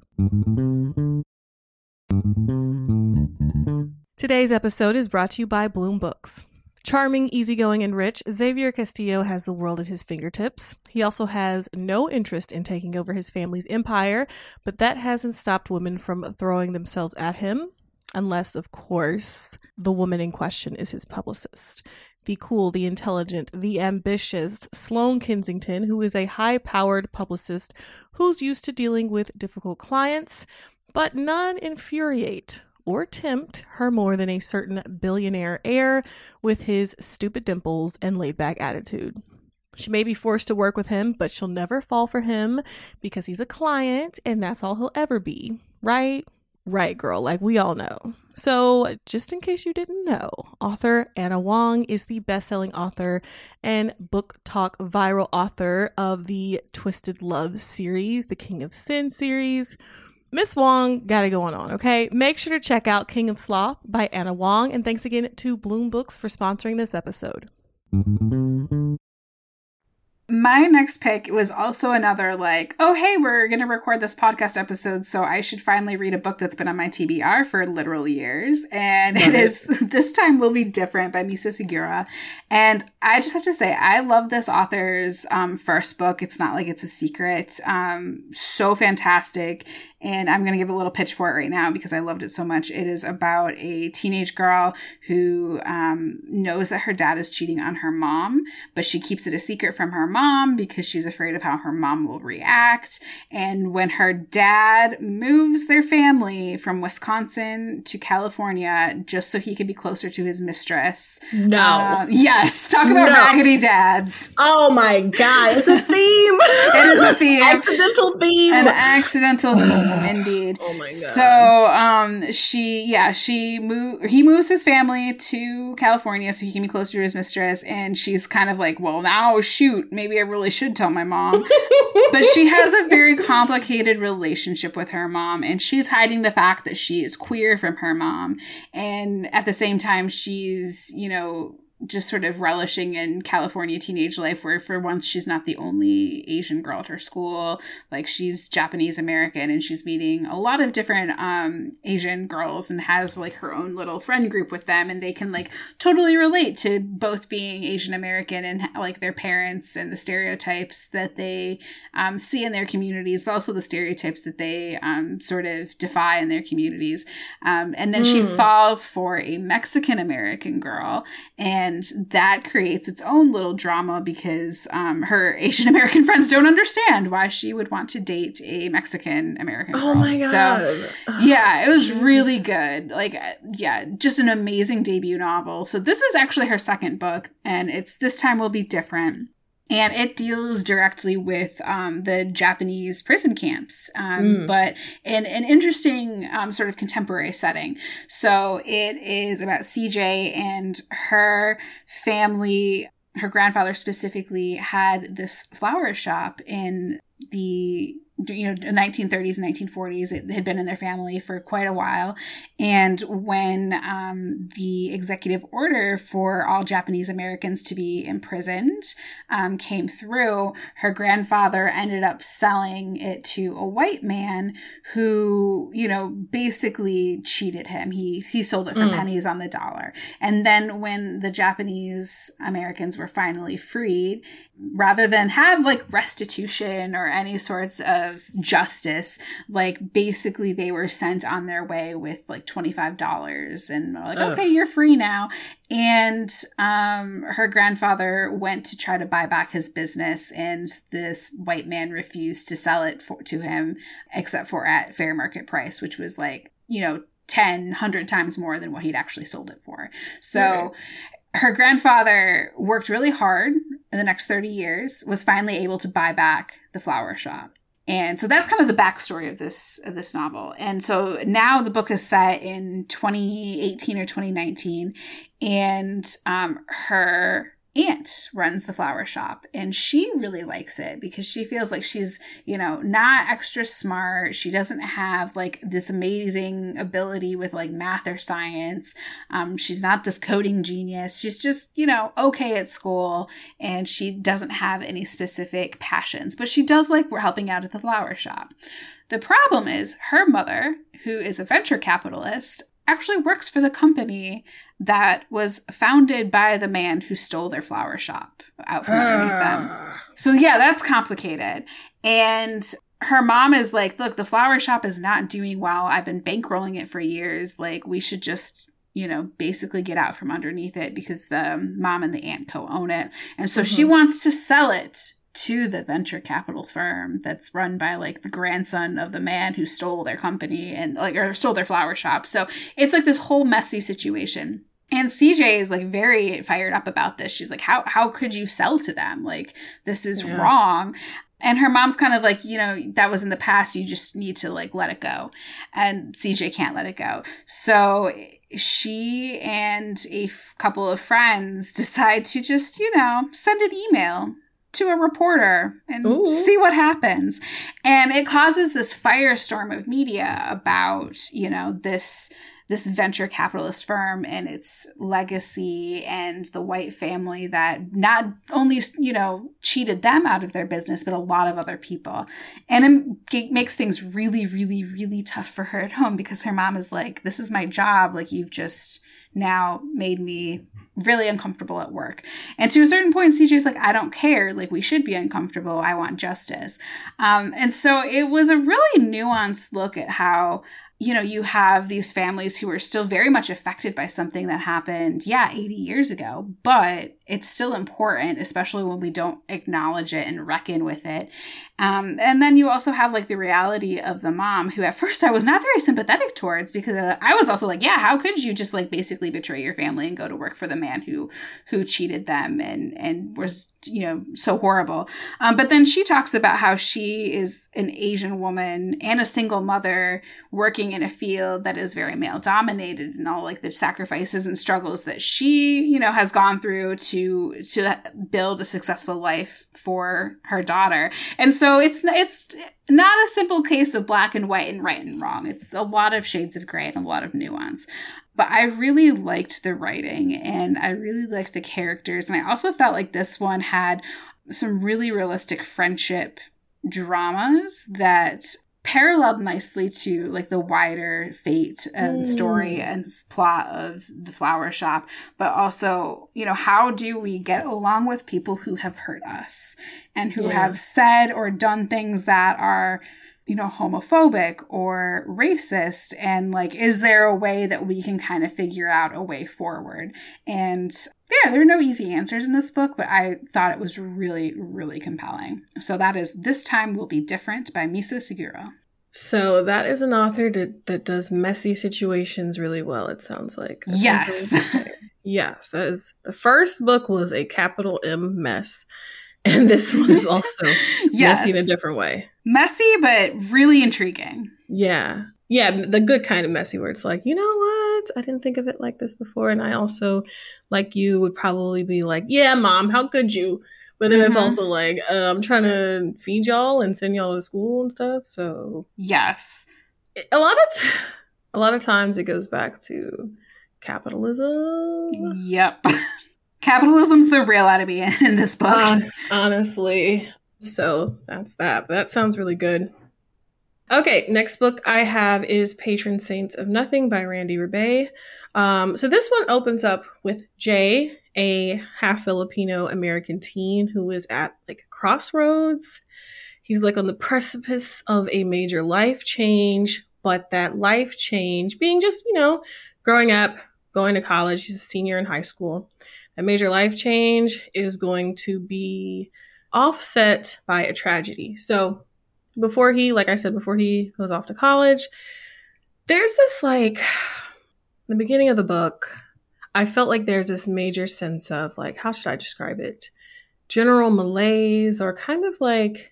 Today's episode is brought to you by Bloom Books. Charming, easygoing, and rich, Xavier Castillo has the world at his fingertips. He also has no interest in taking over his family's empire, but that hasn't stopped women from throwing themselves at him, unless, of course, the woman in question is his publicist. The cool, the intelligent, the ambitious Sloane Kensington, who is a high-powered publicist who's used to dealing with difficult clients, but none infuriate or tempt her more than a certain billionaire heir with his stupid dimples and laid-back attitude. She may be forced to work with him, but she'll never fall for him because he's a client and that's all he'll ever be. Right? Right, girl. Like we all know. So just in case you didn't know, author Anna Wong is the best-selling author and book talk viral author of the Twisted Love series, the King of Sin series. Miss Wong got it going on, okay? Make sure to check out King of Sloth by Anna Wong, and thanks again to Bloom Books for sponsoring this episode. My next pick was also another like, oh, hey, we're going to record this podcast episode, so I should finally read a book that's been on my TBR for literal years. And it is This Time Will Be Different by Misa Segura. And I just have to say, I love this author's first book. It's not like it's a secret. So fantastic. And I'm going to give a little pitch for it right now because I loved it so much. It is about a teenage girl who knows that her dad is cheating on her mom, but she keeps it a secret from her mom because she's afraid of how her mom will react. And when her dad moves their family from Wisconsin to California just so he can be closer to his mistress. No. Yes. Talk about raggedy dads. Oh my God. It's a theme. It is a theme. Accidental theme. An accidental theme. Indeed. Oh my God. So, he moves his family to California so he can be closer to his mistress. And she's kind of like, well, now shoot, maybe I really should tell my mom. But she has a very complicated relationship with her mom, and she's hiding the fact that she is queer from her mom. And at the same time, she's, just sort of relishing in California teenage life where for once she's not the only Asian girl at her school. Like she's Japanese American and she's meeting a lot of different Asian girls and has like her own little friend group with them, and they can like totally relate to both being Asian American and like their parents and the stereotypes that they see in their communities, but also the stereotypes that they sort of defy in their communities. And then she falls for a Mexican American girl, and And that creates its own little drama because her Asian American friends don't understand why she would want to date a Mexican American girl. Oh my God. So, yeah, it was really good. Like, yeah, just an amazing debut novel. So this is actually her second book, and it's this time will be different. And it deals directly with the Japanese prison camps, but in an interesting sort of contemporary setting. So it is about CJ and her family. Her grandfather specifically had this flower shop in the 1930s and 1940s. It had been in their family for quite a while. And when the executive order for all Japanese Americans to be imprisoned came through, her grandfather ended up selling it to a white man who, basically cheated him. He sold it for pennies on the dollar. And then when the Japanese Americans were finally freed, rather than have like restitution or any sorts of justice, like basically they were sent on their way with like $25 and like, okay, you're free now. And her grandfather went to try to buy back his business, and this white man refused to sell it to him except for at fair market price, which was like, 100 times more than what he'd actually sold it for. So her grandfather worked really hard in the next 30 years, was finally able to buy back the flower shop. And so that's kind of the backstory of this novel. And so now the book is set in 2018 or 2019, and her aunt runs the flower shop, and she really likes it because she feels like she's, not extra smart. She doesn't have like this amazing ability with like math or science. She's not this coding genius. She's just, okay at school, and she doesn't have any specific passions, but she does like we're helping out at the flower shop. The problem is her mother, who is a venture capitalist, actually works for the company that was founded by the man who stole their flower shop out from underneath them. So yeah, that's complicated. And her mom is like, look, the flower shop is not doing well. I've been bankrolling it for years. Like, we should just, basically get out from underneath it because the mom and the aunt co-own it. And so she wants to sell it to the venture capital firm that's run by like the grandson of the man who stole their company and like, or stole their flower shop. So it's like this whole messy situation. And CJ is like very fired up about this. She's like, how could you sell to them? Like, this is wrong. And her mom's kind of like, that was in the past. You just need to like let it go. And CJ can't let it go. So she and a couple of friends decide to just, send an email to a reporter and see what happens. And it causes this firestorm of media about, this venture capitalist firm and its legacy and the white family that not only, cheated them out of their business, but a lot of other people. And it makes things really, really, really tough for her at home because her mom is like, this is my job. Like, you've just now made me really uncomfortable at work. And to a certain point, CJ's like, I don't care. Like, we should be uncomfortable. I want justice. And so it was a really nuanced look at how, you have these families who are still very much affected by something that happened, 80 years ago, but it's still important, especially when we don't acknowledge it and reckon with it. And then you also have like the reality of the mom, who at first I was not very sympathetic towards, because I was also like, how could you just like basically betray your family and go to work for the man who cheated them and was, so horrible. But then she talks about how she is an Asian woman and a single mother working in a field that is very male dominated, and all like the sacrifices and struggles that she, has gone through to build a successful life for her daughter. And so it's not a simple case of black and white and right and wrong. It's a lot of shades of gray and a lot of nuance. But I really liked the writing, and I really liked the characters. And I also felt like this one had some really realistic friendship dramas that paralleled nicely to like the wider fate and story and plot of the flower shop, but also, how do we get along with people who have hurt us and who have said or done things that are, homophobic or racist, and like, is there a way that we can kind of figure out a way forward? And Yeah, there are no easy answers in this book, but I thought it was really, really compelling. So that is This Time Will Be Different by Misa Suguro. So that is an author that does messy situations really well, it sounds like. That yes. Yes, that is, the first book was a capital M mess. And this one is also messy in a different way. Messy, but really intriguing. Yeah. Yeah, the good kind of messy where it's like, you know what? I didn't think of it like this before. And I also, like you, would probably be like, yeah, Mom, how could you? But then it's also like, I'm trying to feed y'all and send y'all to school and stuff. So yes. A lot of times it goes back to capitalism. Yep. Capitalism's the real enemy in this book. Honestly. So that's that. That sounds really good. Okay, next book I have is Patron Saints of Nothing by Randy Rebay. So this one opens up with Jay, a half Filipino American teen who is at like a crossroads. He's like on the precipice of a major life change, but that life change being just, growing up, going to college, he's a senior in high school. A major life change is going to be offset by a tragedy. So before he goes off to college, there's this the beginning of the book, I felt like there's this major sense of how should I describe it? General malaise, or kind of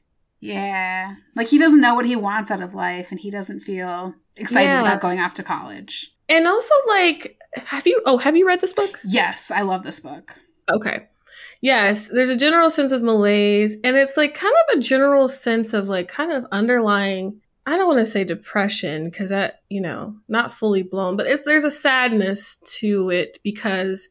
yeah, he doesn't know what he wants out of life and he doesn't feel excited about going off to college. And also have you read this book? Yes, I love this book. Okay. Yes, there's a general sense of malaise, and it's kind of a general sense of kind of underlying, I don't want to say depression because that, not fully blown, but there's a sadness to it because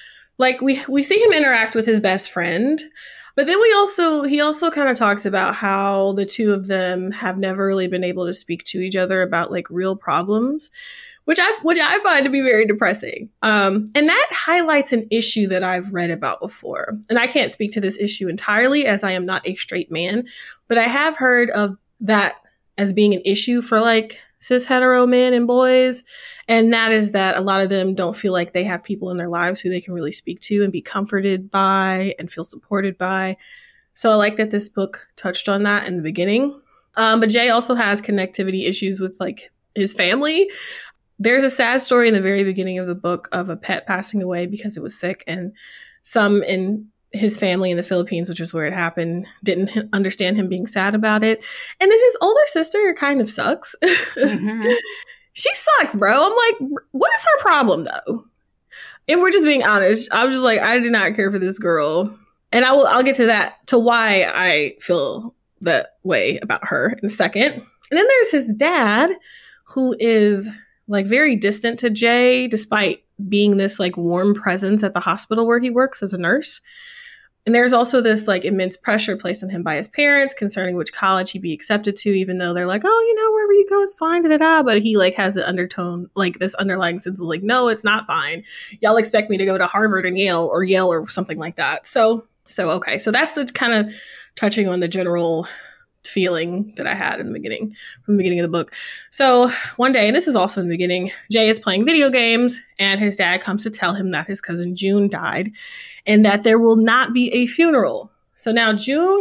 we see him interact with his best friend, but then he also kind of talks about how the two of them have never really been able to speak to each other about real problems, which I find to be very depressing. And that highlights an issue that I've read about before. And I can't speak to this issue entirely as I am not a straight man, but I have heard of that as being an issue for cis hetero men and boys. And that is that a lot of them don't feel like they have people in their lives who they can really speak to and be comforted by and feel supported by. So I like that this book touched on that in the beginning. But Jay also has connectivity issues with his family. There's a sad story in the very beginning of the book of a pet passing away because it was sick, and some in his family in the Philippines, which is where it happened, didn't understand him being sad about it. And then his older sister kind of sucks. Mm-hmm. She sucks, bro. I'm like, what is her problem though? If we're just being honest, I was just I did not care for this girl. And I'll get to why I feel that way about her in a second. And then there's his dad, who is very distant to Jay, despite being this warm presence at the hospital where he works as a nurse. And there's also this immense pressure placed on him by his parents concerning which college he'd be accepted to, even though they're wherever you go is fine, But he has an undertone, this underlying sense of no, it's not fine. Y'all expect me to go to Harvard and Yale or something like that. So okay. So that's the kind of touching on the general feeling that I had from the beginning of the book. So one day, and this is also in the beginning, Jay is playing video games and his dad comes to tell him that his cousin June died and that there will not be a funeral. So now June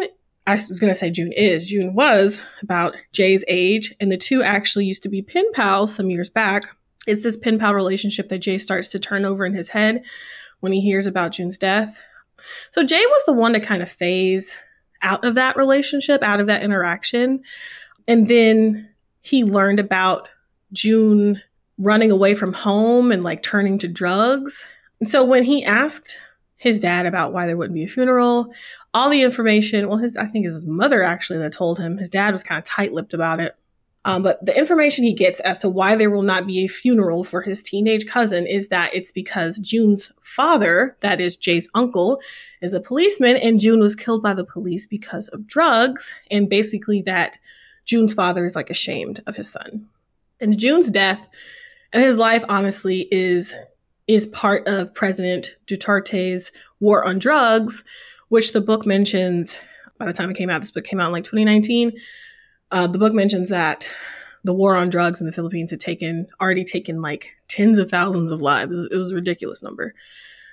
was about Jay's age, and the two actually used to be pen pals some years back. It's this pen pal relationship that Jay starts to turn over in his head when he hears about June's death. So Jay was the one to kind of phase out of that relationship, out of that interaction. And then he learned about June running away from home and turning to drugs. And so when he asked his dad about why there wouldn't be a funeral, all the information, I think it was his mother actually that told him. His dad was kind of tight-lipped about it. But the information he gets as to why there will not be a funeral for his teenage cousin is that it's because June's father, that is Jay's uncle, is a policeman, and June was killed by the police because of drugs, and basically that June's father is ashamed of his son. And June's death and his life, honestly, is part of President Duterte's war on drugs, which the book mentions. By the time it came out, this book came out in 2019. The book mentions that the war on drugs in the Philippines had already taken tens of thousands of lives. It was a ridiculous number.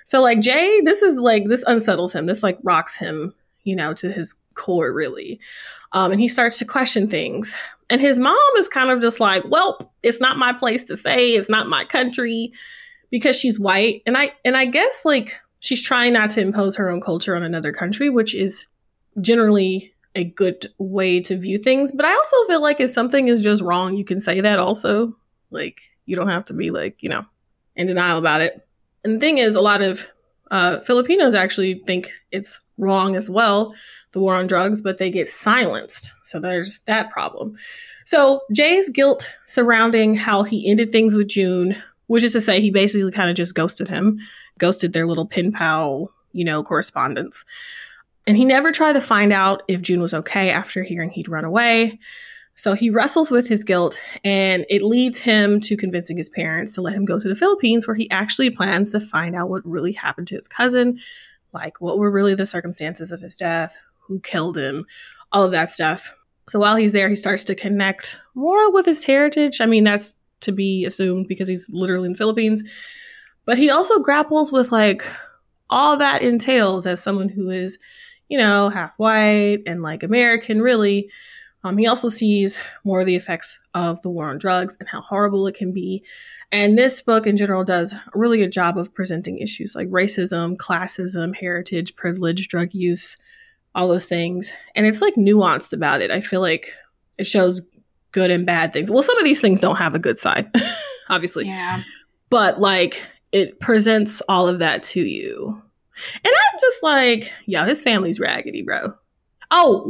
So like Jay, this unsettles him. This like rocks him, to his core really. And he starts to question things. And his mom is kind of just like, well, it's not my place to say, it's not my country, because she's white. And I guess like she's trying not to impose her own culture on another country, which is generally a good way to view things. But I also feel like if something is just wrong, you can say that also. Like, you don't have to be like, in denial about it. And the thing is, a lot of Filipinos actually think it's wrong as well, the war on drugs, but they get silenced. So there's that problem. So Jay's guilt surrounding how he ended things with June, which is to say he basically kind of just ghosted their little pen pal, correspondence. And he never tried to find out if June was okay after hearing he'd run away. So he wrestles with his guilt, and it leads him to convincing his parents to let him go to the Philippines, where he actually plans to find out what really happened to his cousin, like what were really the circumstances of his death, who killed him, all of that stuff. So while he's there, he starts to connect more with his heritage. I mean, that's to be assumed because he's literally in the Philippines. But he also grapples with like all that entails as someone who is, half white and like American, really. He also sees more of the effects of the war on drugs and how horrible it can be. And this book in general does a really good job of presenting issues like racism, classism, heritage, privilege, drug use, all those things. And it's like nuanced about it. I feel like it shows good and bad things. Well, some of these things don't have a good side, obviously. Yeah. But like it presents all of that to you. And I'm just like, yo, his family's raggedy, bro. Oh,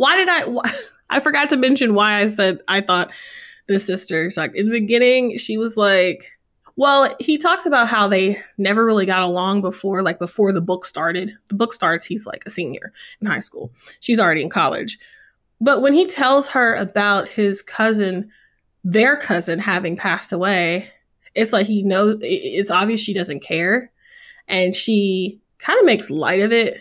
I forgot to mention why I said I thought the sister sucked. In the beginning, she was like, well, he talks about how they never really got along before the book started. The book starts, he's like a senior in high school. She's already in college. But when he tells her about his cousin, their cousin having passed away, it's like he knows, it's obvious she doesn't care. And she kind of makes light of it.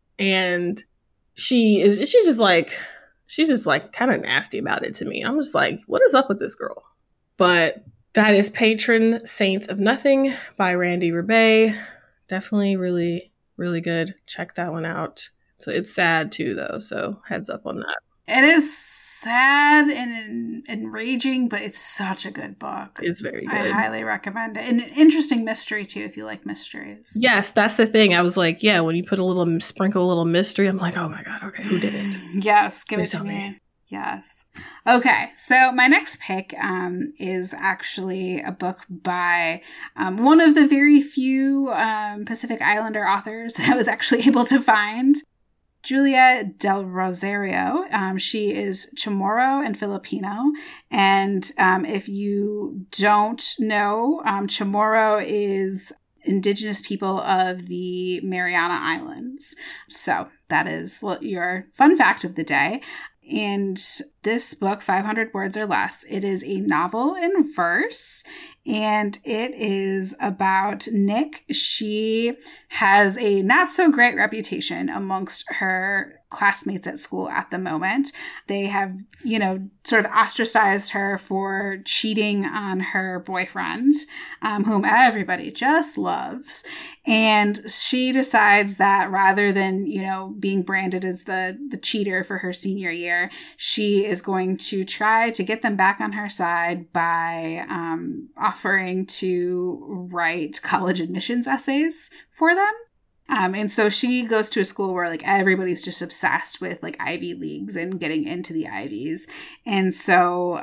And she's just like kind of nasty about it to me. I'm just like, what is up with this girl? But that is Patron Saints of Nothing by Randy Rebay. Definitely really, really good. Check that one out. So it's sad too, though. So heads up on that. It is sad and enraging, but it's such a good book. It's very good. I highly recommend it. And an interesting mystery, too, if you like mysteries. Yes, that's the thing. I was like, yeah, when you put sprinkle a little mystery, I'm like, oh my God, okay, who did it? Yes, give Please it to me. Yes. Okay, so my next pick is actually a book by one of the very few Pacific Islander authors that I was actually able to find. Julia Del Rosario. She is Chamorro and Filipino. And if you don't know, Chamorro is indigenous people of the Mariana Islands. So that is your fun fact of the day. And this book, 500 Words or Less, it is a novel in verse, and it is about Nick. She has a not so great reputation amongst her classmates at school at the moment. They have, sort of ostracized her for cheating on her boyfriend, whom everybody just loves. And she decides that rather than, being branded as the cheater for her senior year, she is going to try to get them back on her side by offering to write college admissions essays for them. And so she goes to a school where like everybody's just obsessed with like Ivy Leagues and getting into the Ivies. And so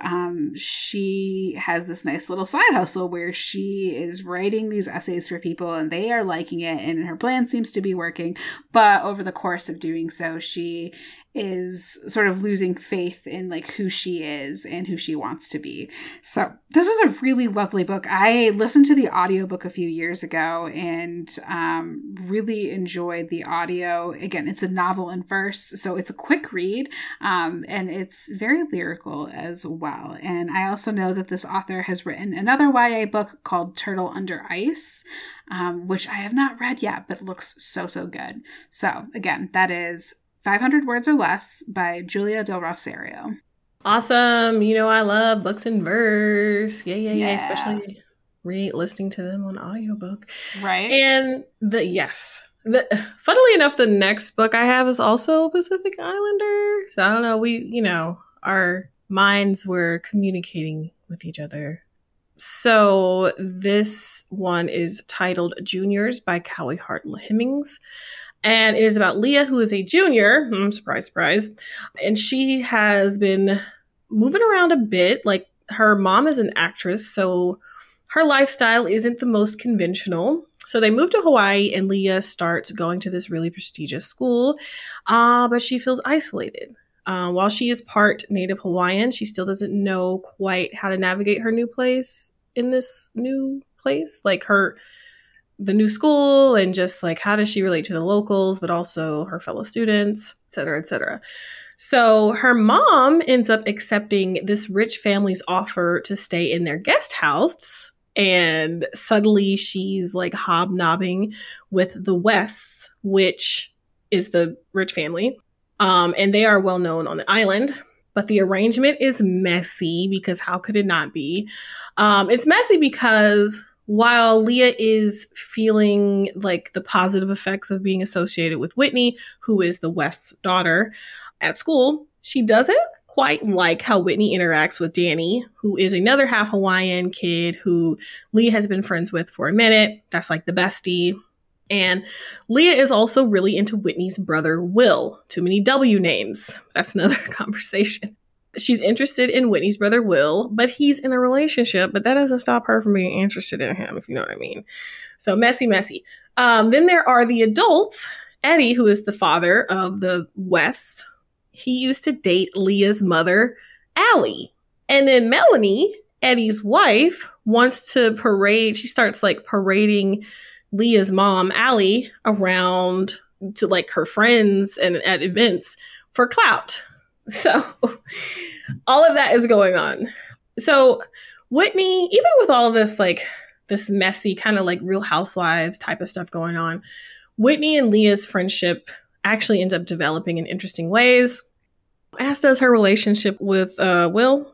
she has this nice little side hustle where she is writing these essays for people and they are liking it and her plan seems to be working. But over the course of doing so, she is sort of losing faith in like who she is and who she wants to be. So this was a really lovely book. I listened to the audiobook a few years ago and really enjoyed the audio. Again, it's a novel in verse, so it's a quick read and it's very lyrical as well. And I also know that this author has written another YA book called Turtle Under Ice, which I have not read yet, but looks so good. So again, that is 500 Words or Less by Julia Del Rosario. Awesome. I love books in verse. Yeah. Especially listening to them on audiobook. Right. And funnily enough, the next book I have is also Pacific Islander. So I don't know, our minds were communicating with each other. So this one is titled Juniors by Callie Hart Hemmings. And it is about Leah, who is a junior. Surprise, surprise. And she has been moving around a bit. Like, her mom is an actress, so her lifestyle isn't the most conventional. So they move to Hawaii, and Leah starts going to this really prestigious school, but she feels isolated. While she is part Native Hawaiian, she still doesn't know quite how to navigate her new place in this new place. Like, the new school, and just like, how does she relate to the locals, but also her fellow students, et cetera, et cetera. So her mom ends up accepting this rich family's offer to stay in their guest house. And suddenly she's like hobnobbing with the Wests, which is the rich family. And they are well known on the island. But the arrangement is messy, because how could it not be? It's messy because while Leah is feeling like the positive effects of being associated with Whitney, who is the West's daughter, at school, she doesn't quite like how Whitney interacts with Danny, who is another half Hawaiian kid who Leah has been friends with for a minute. That's like the bestie. And Leah is also really into Whitney's brother, Will. Too many W names. That's another conversation. She's interested in Whitney's brother, Will, but he's in a relationship, but that doesn't stop her from being interested in him, if you know what I mean. So messy, messy. Then there are the adults. Eddie, who is the father of the West, he used to date Leah's mother, Allie. And then Melanie, Eddie's wife, wants to parade. She starts like parading Leah's mom, Allie, around to like her friends and at events for clout. So all of that is going on. So Whitney, even with all of this, like this messy kind of like Real Housewives type of stuff going on, Whitney and Leah's friendship actually ends up developing in interesting ways, as does her relationship with Will.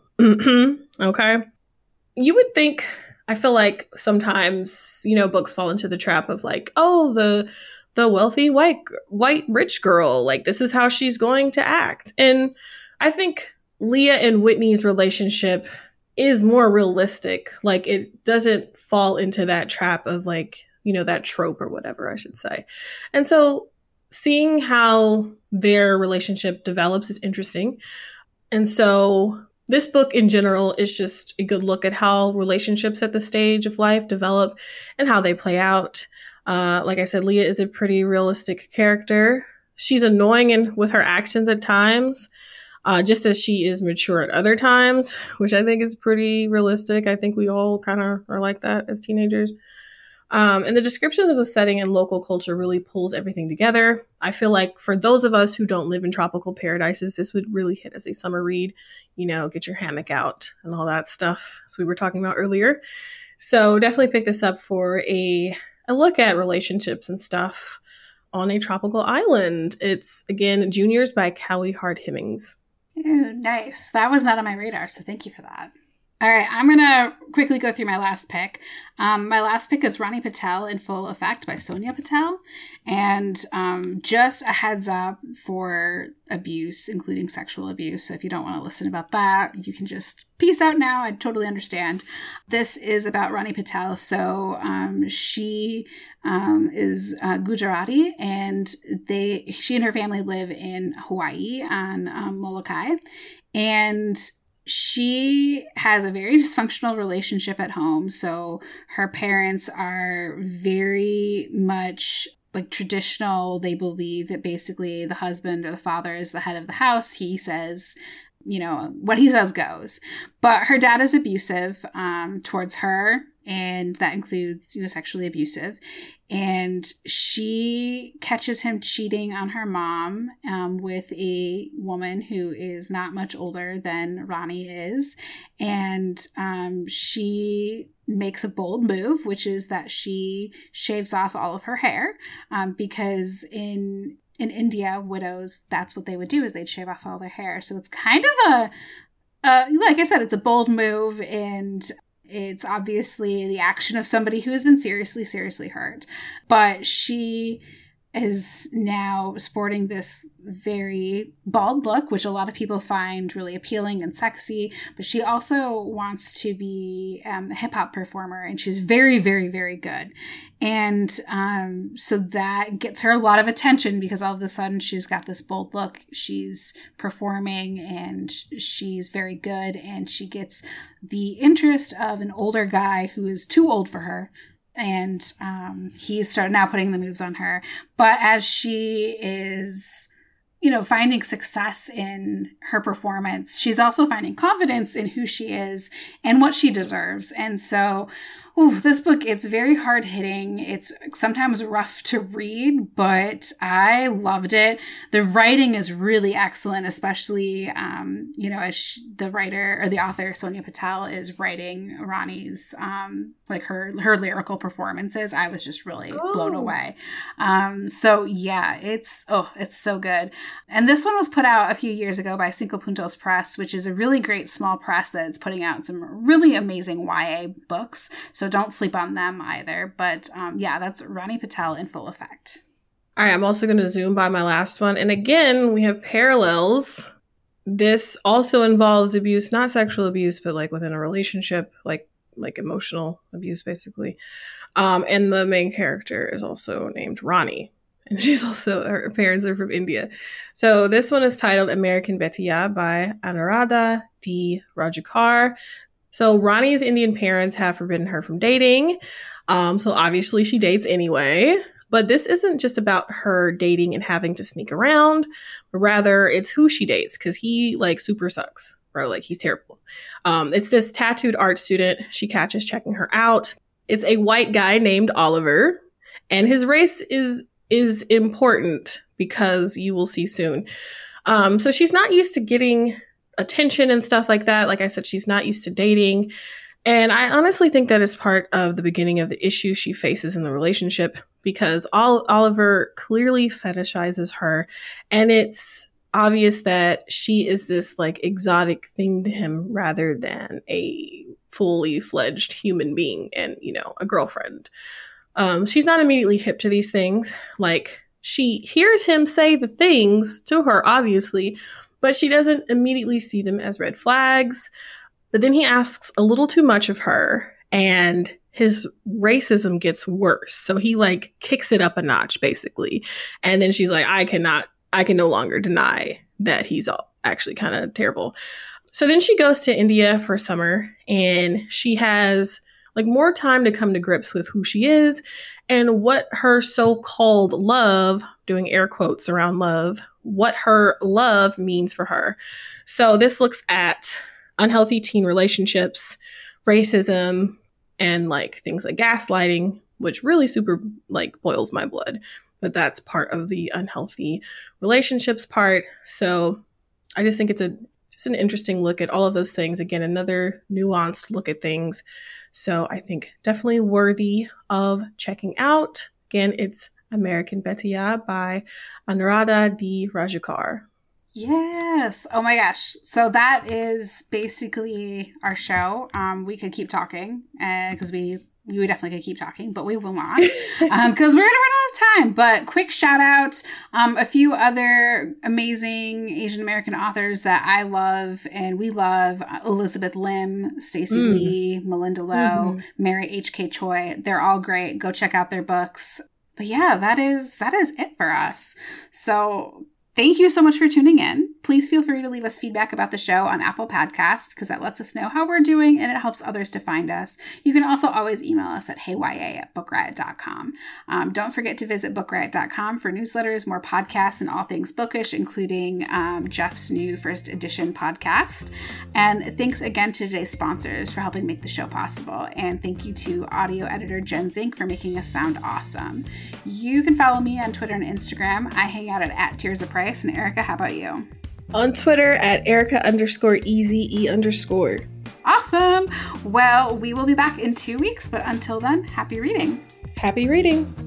Okay. You would think, I feel like sometimes, books fall into the trap of like, oh, the wealthy white rich girl, like this is how she's going to act. And I think Leah and Whitney's relationship is more realistic. Like, it doesn't fall into that trap of like, that trope or whatever, I should say. And so seeing how their relationship develops is interesting. And so this book in general is just a good look at how relationships at the stage of life develop and how they play out. Like I said, Leah is a pretty realistic character. She's annoying with her actions at times, just as she is mature at other times, which I think is pretty realistic. I think we all kind of are like that as teenagers. And the descriptions of the setting and local culture really pulls everything together. I feel like for those of us who don't live in tropical paradises, this would really hit as a summer read. Get your hammock out and all that stuff, as we were talking about earlier. So definitely pick this up for a look at relationships and stuff on a tropical island. It's, again, Juniors by Callie Hart Hemmings. Ooh, nice. That was not on my radar, so thank you for that. All right, I'm going to quickly go through my last pick. My last pick is Rani Patel in Full Effect by Sonia Patel. And just a heads up for abuse, including sexual abuse. So if you don't want to listen about that, you can just peace out now. I totally understand. This is about Rani Patel. So she is Gujarati, and she and her family live in Hawaii on Molokai. And she has a very dysfunctional relationship at home. So her parents are very much like traditional. They believe that basically the husband or the father is the head of the house. He says, what he says goes. But her dad is abusive towards her, and that includes, sexually abusive. And she catches him cheating on her mom with a woman who is not much older than Rani is. And she makes a bold move, which is that she shaves off all of her hair because in India, widows, that's what they would do, is they'd shave off all their hair. So it's kind of like I said, it's a bold move, and It's obviously the action of somebody who has been seriously, seriously hurt. But she is now sporting this very bald look, which a lot of people find really appealing and sexy. But she also wants to be a hip hop performer, and she's very, very, very good. And so that gets her a lot of attention because all of a sudden she's got this bold look. She's performing and she's very good, and she gets the interest of an older guy who is too old for her. And he's started now putting the moves on her. But as she is, finding success in her performance, she's also finding confidence in who she is and what she deserves. And so, this book, it's very hard hitting. It's sometimes rough to read, but I loved it. The writing is really excellent, especially, as the writer or the author, Sonia Patel, is writing Rani's, her lyrical performances. I was just really blown away. So yeah, it's so good. And this one was put out a few years ago by Cinco Puntos Press, which is a really great small press that's putting out some really amazing YA books. So don't sleep on them either. But that's Rani Patel in full effect. All right, I'm also going to zoom by my last one. And again, we have parallels. This also involves abuse, not sexual abuse, but like within a relationship, like emotional abuse, basically. And the main character is also named Rani. And she's also, her parents are from India. So this one is titled American Betiya by Anuradha D. Rajakar. So Rani's Indian parents have forbidden her from dating. So obviously she dates anyway. But this isn't just about her dating and having to sneak around, but rather it's who she dates, because he super sucks, bro. He's terrible. It's this tattooed art student she catches checking her out. It's a white guy named Oliver, and his race is important because you will see soon. So she's not used to getting attention and stuff like that. Like I said, she's not used to dating. And I honestly think that is part of the beginning of the issue she faces in the relationship, because Oliver clearly fetishizes her. And it's obvious that she is this exotic thing to him rather than a fully fledged human being and, a girlfriend. She's not immediately hip to these things. She hears him say the things to her, obviously, but she doesn't immediately see them as red flags. But then he asks a little too much of her, and his racism gets worse. So he kicks it up a notch, basically. And then she's like, I can no longer deny that he's actually kind of terrible. So then she goes to India for summer, and she has more time to come to grips with who she is and what her so-called love, doing air quotes around love, what her love means for her. So this looks at unhealthy teen relationships, racism, and things like gaslighting, which really super boils my blood. But that's part of the unhealthy relationships part. So I just think it's just an interesting look at all of those things. Again, another nuanced look at things. So I think definitely worthy of checking out. Again, it's American Betiya by Anuradha D. Rajakar. Yes. Oh my gosh. So that is basically our show. We could keep talking because we definitely could keep talking, but we will not because we're going to run out of time. But quick shout out, a few other amazing Asian American authors that I love and we love: Elizabeth Lim, Stacey Lee, Melinda Lowe, Mary H.K. Choi. They're all great. Go check out their books. But yeah, that is it for us. So thank you so much for tuning in. Please feel free to leave us feedback about the show on Apple Podcast, because that lets us know how we're doing and it helps others to find us. You can also always email us at heyya@bookriot.com. Don't forget to visit bookriot.com for newsletters, more podcasts, and all things bookish, including Jeff's new first edition podcast. And thanks again to today's sponsors for helping make the show possible. And thank you to audio editor Jen Zink for making us sound awesome. You can follow me on Twitter and Instagram. I hang out at Tears of Price. And Erica, how about you? On Twitter at Erica_EZE_. Awesome. Well, we will be back in 2 weeks, but until then, happy reading. Happy reading.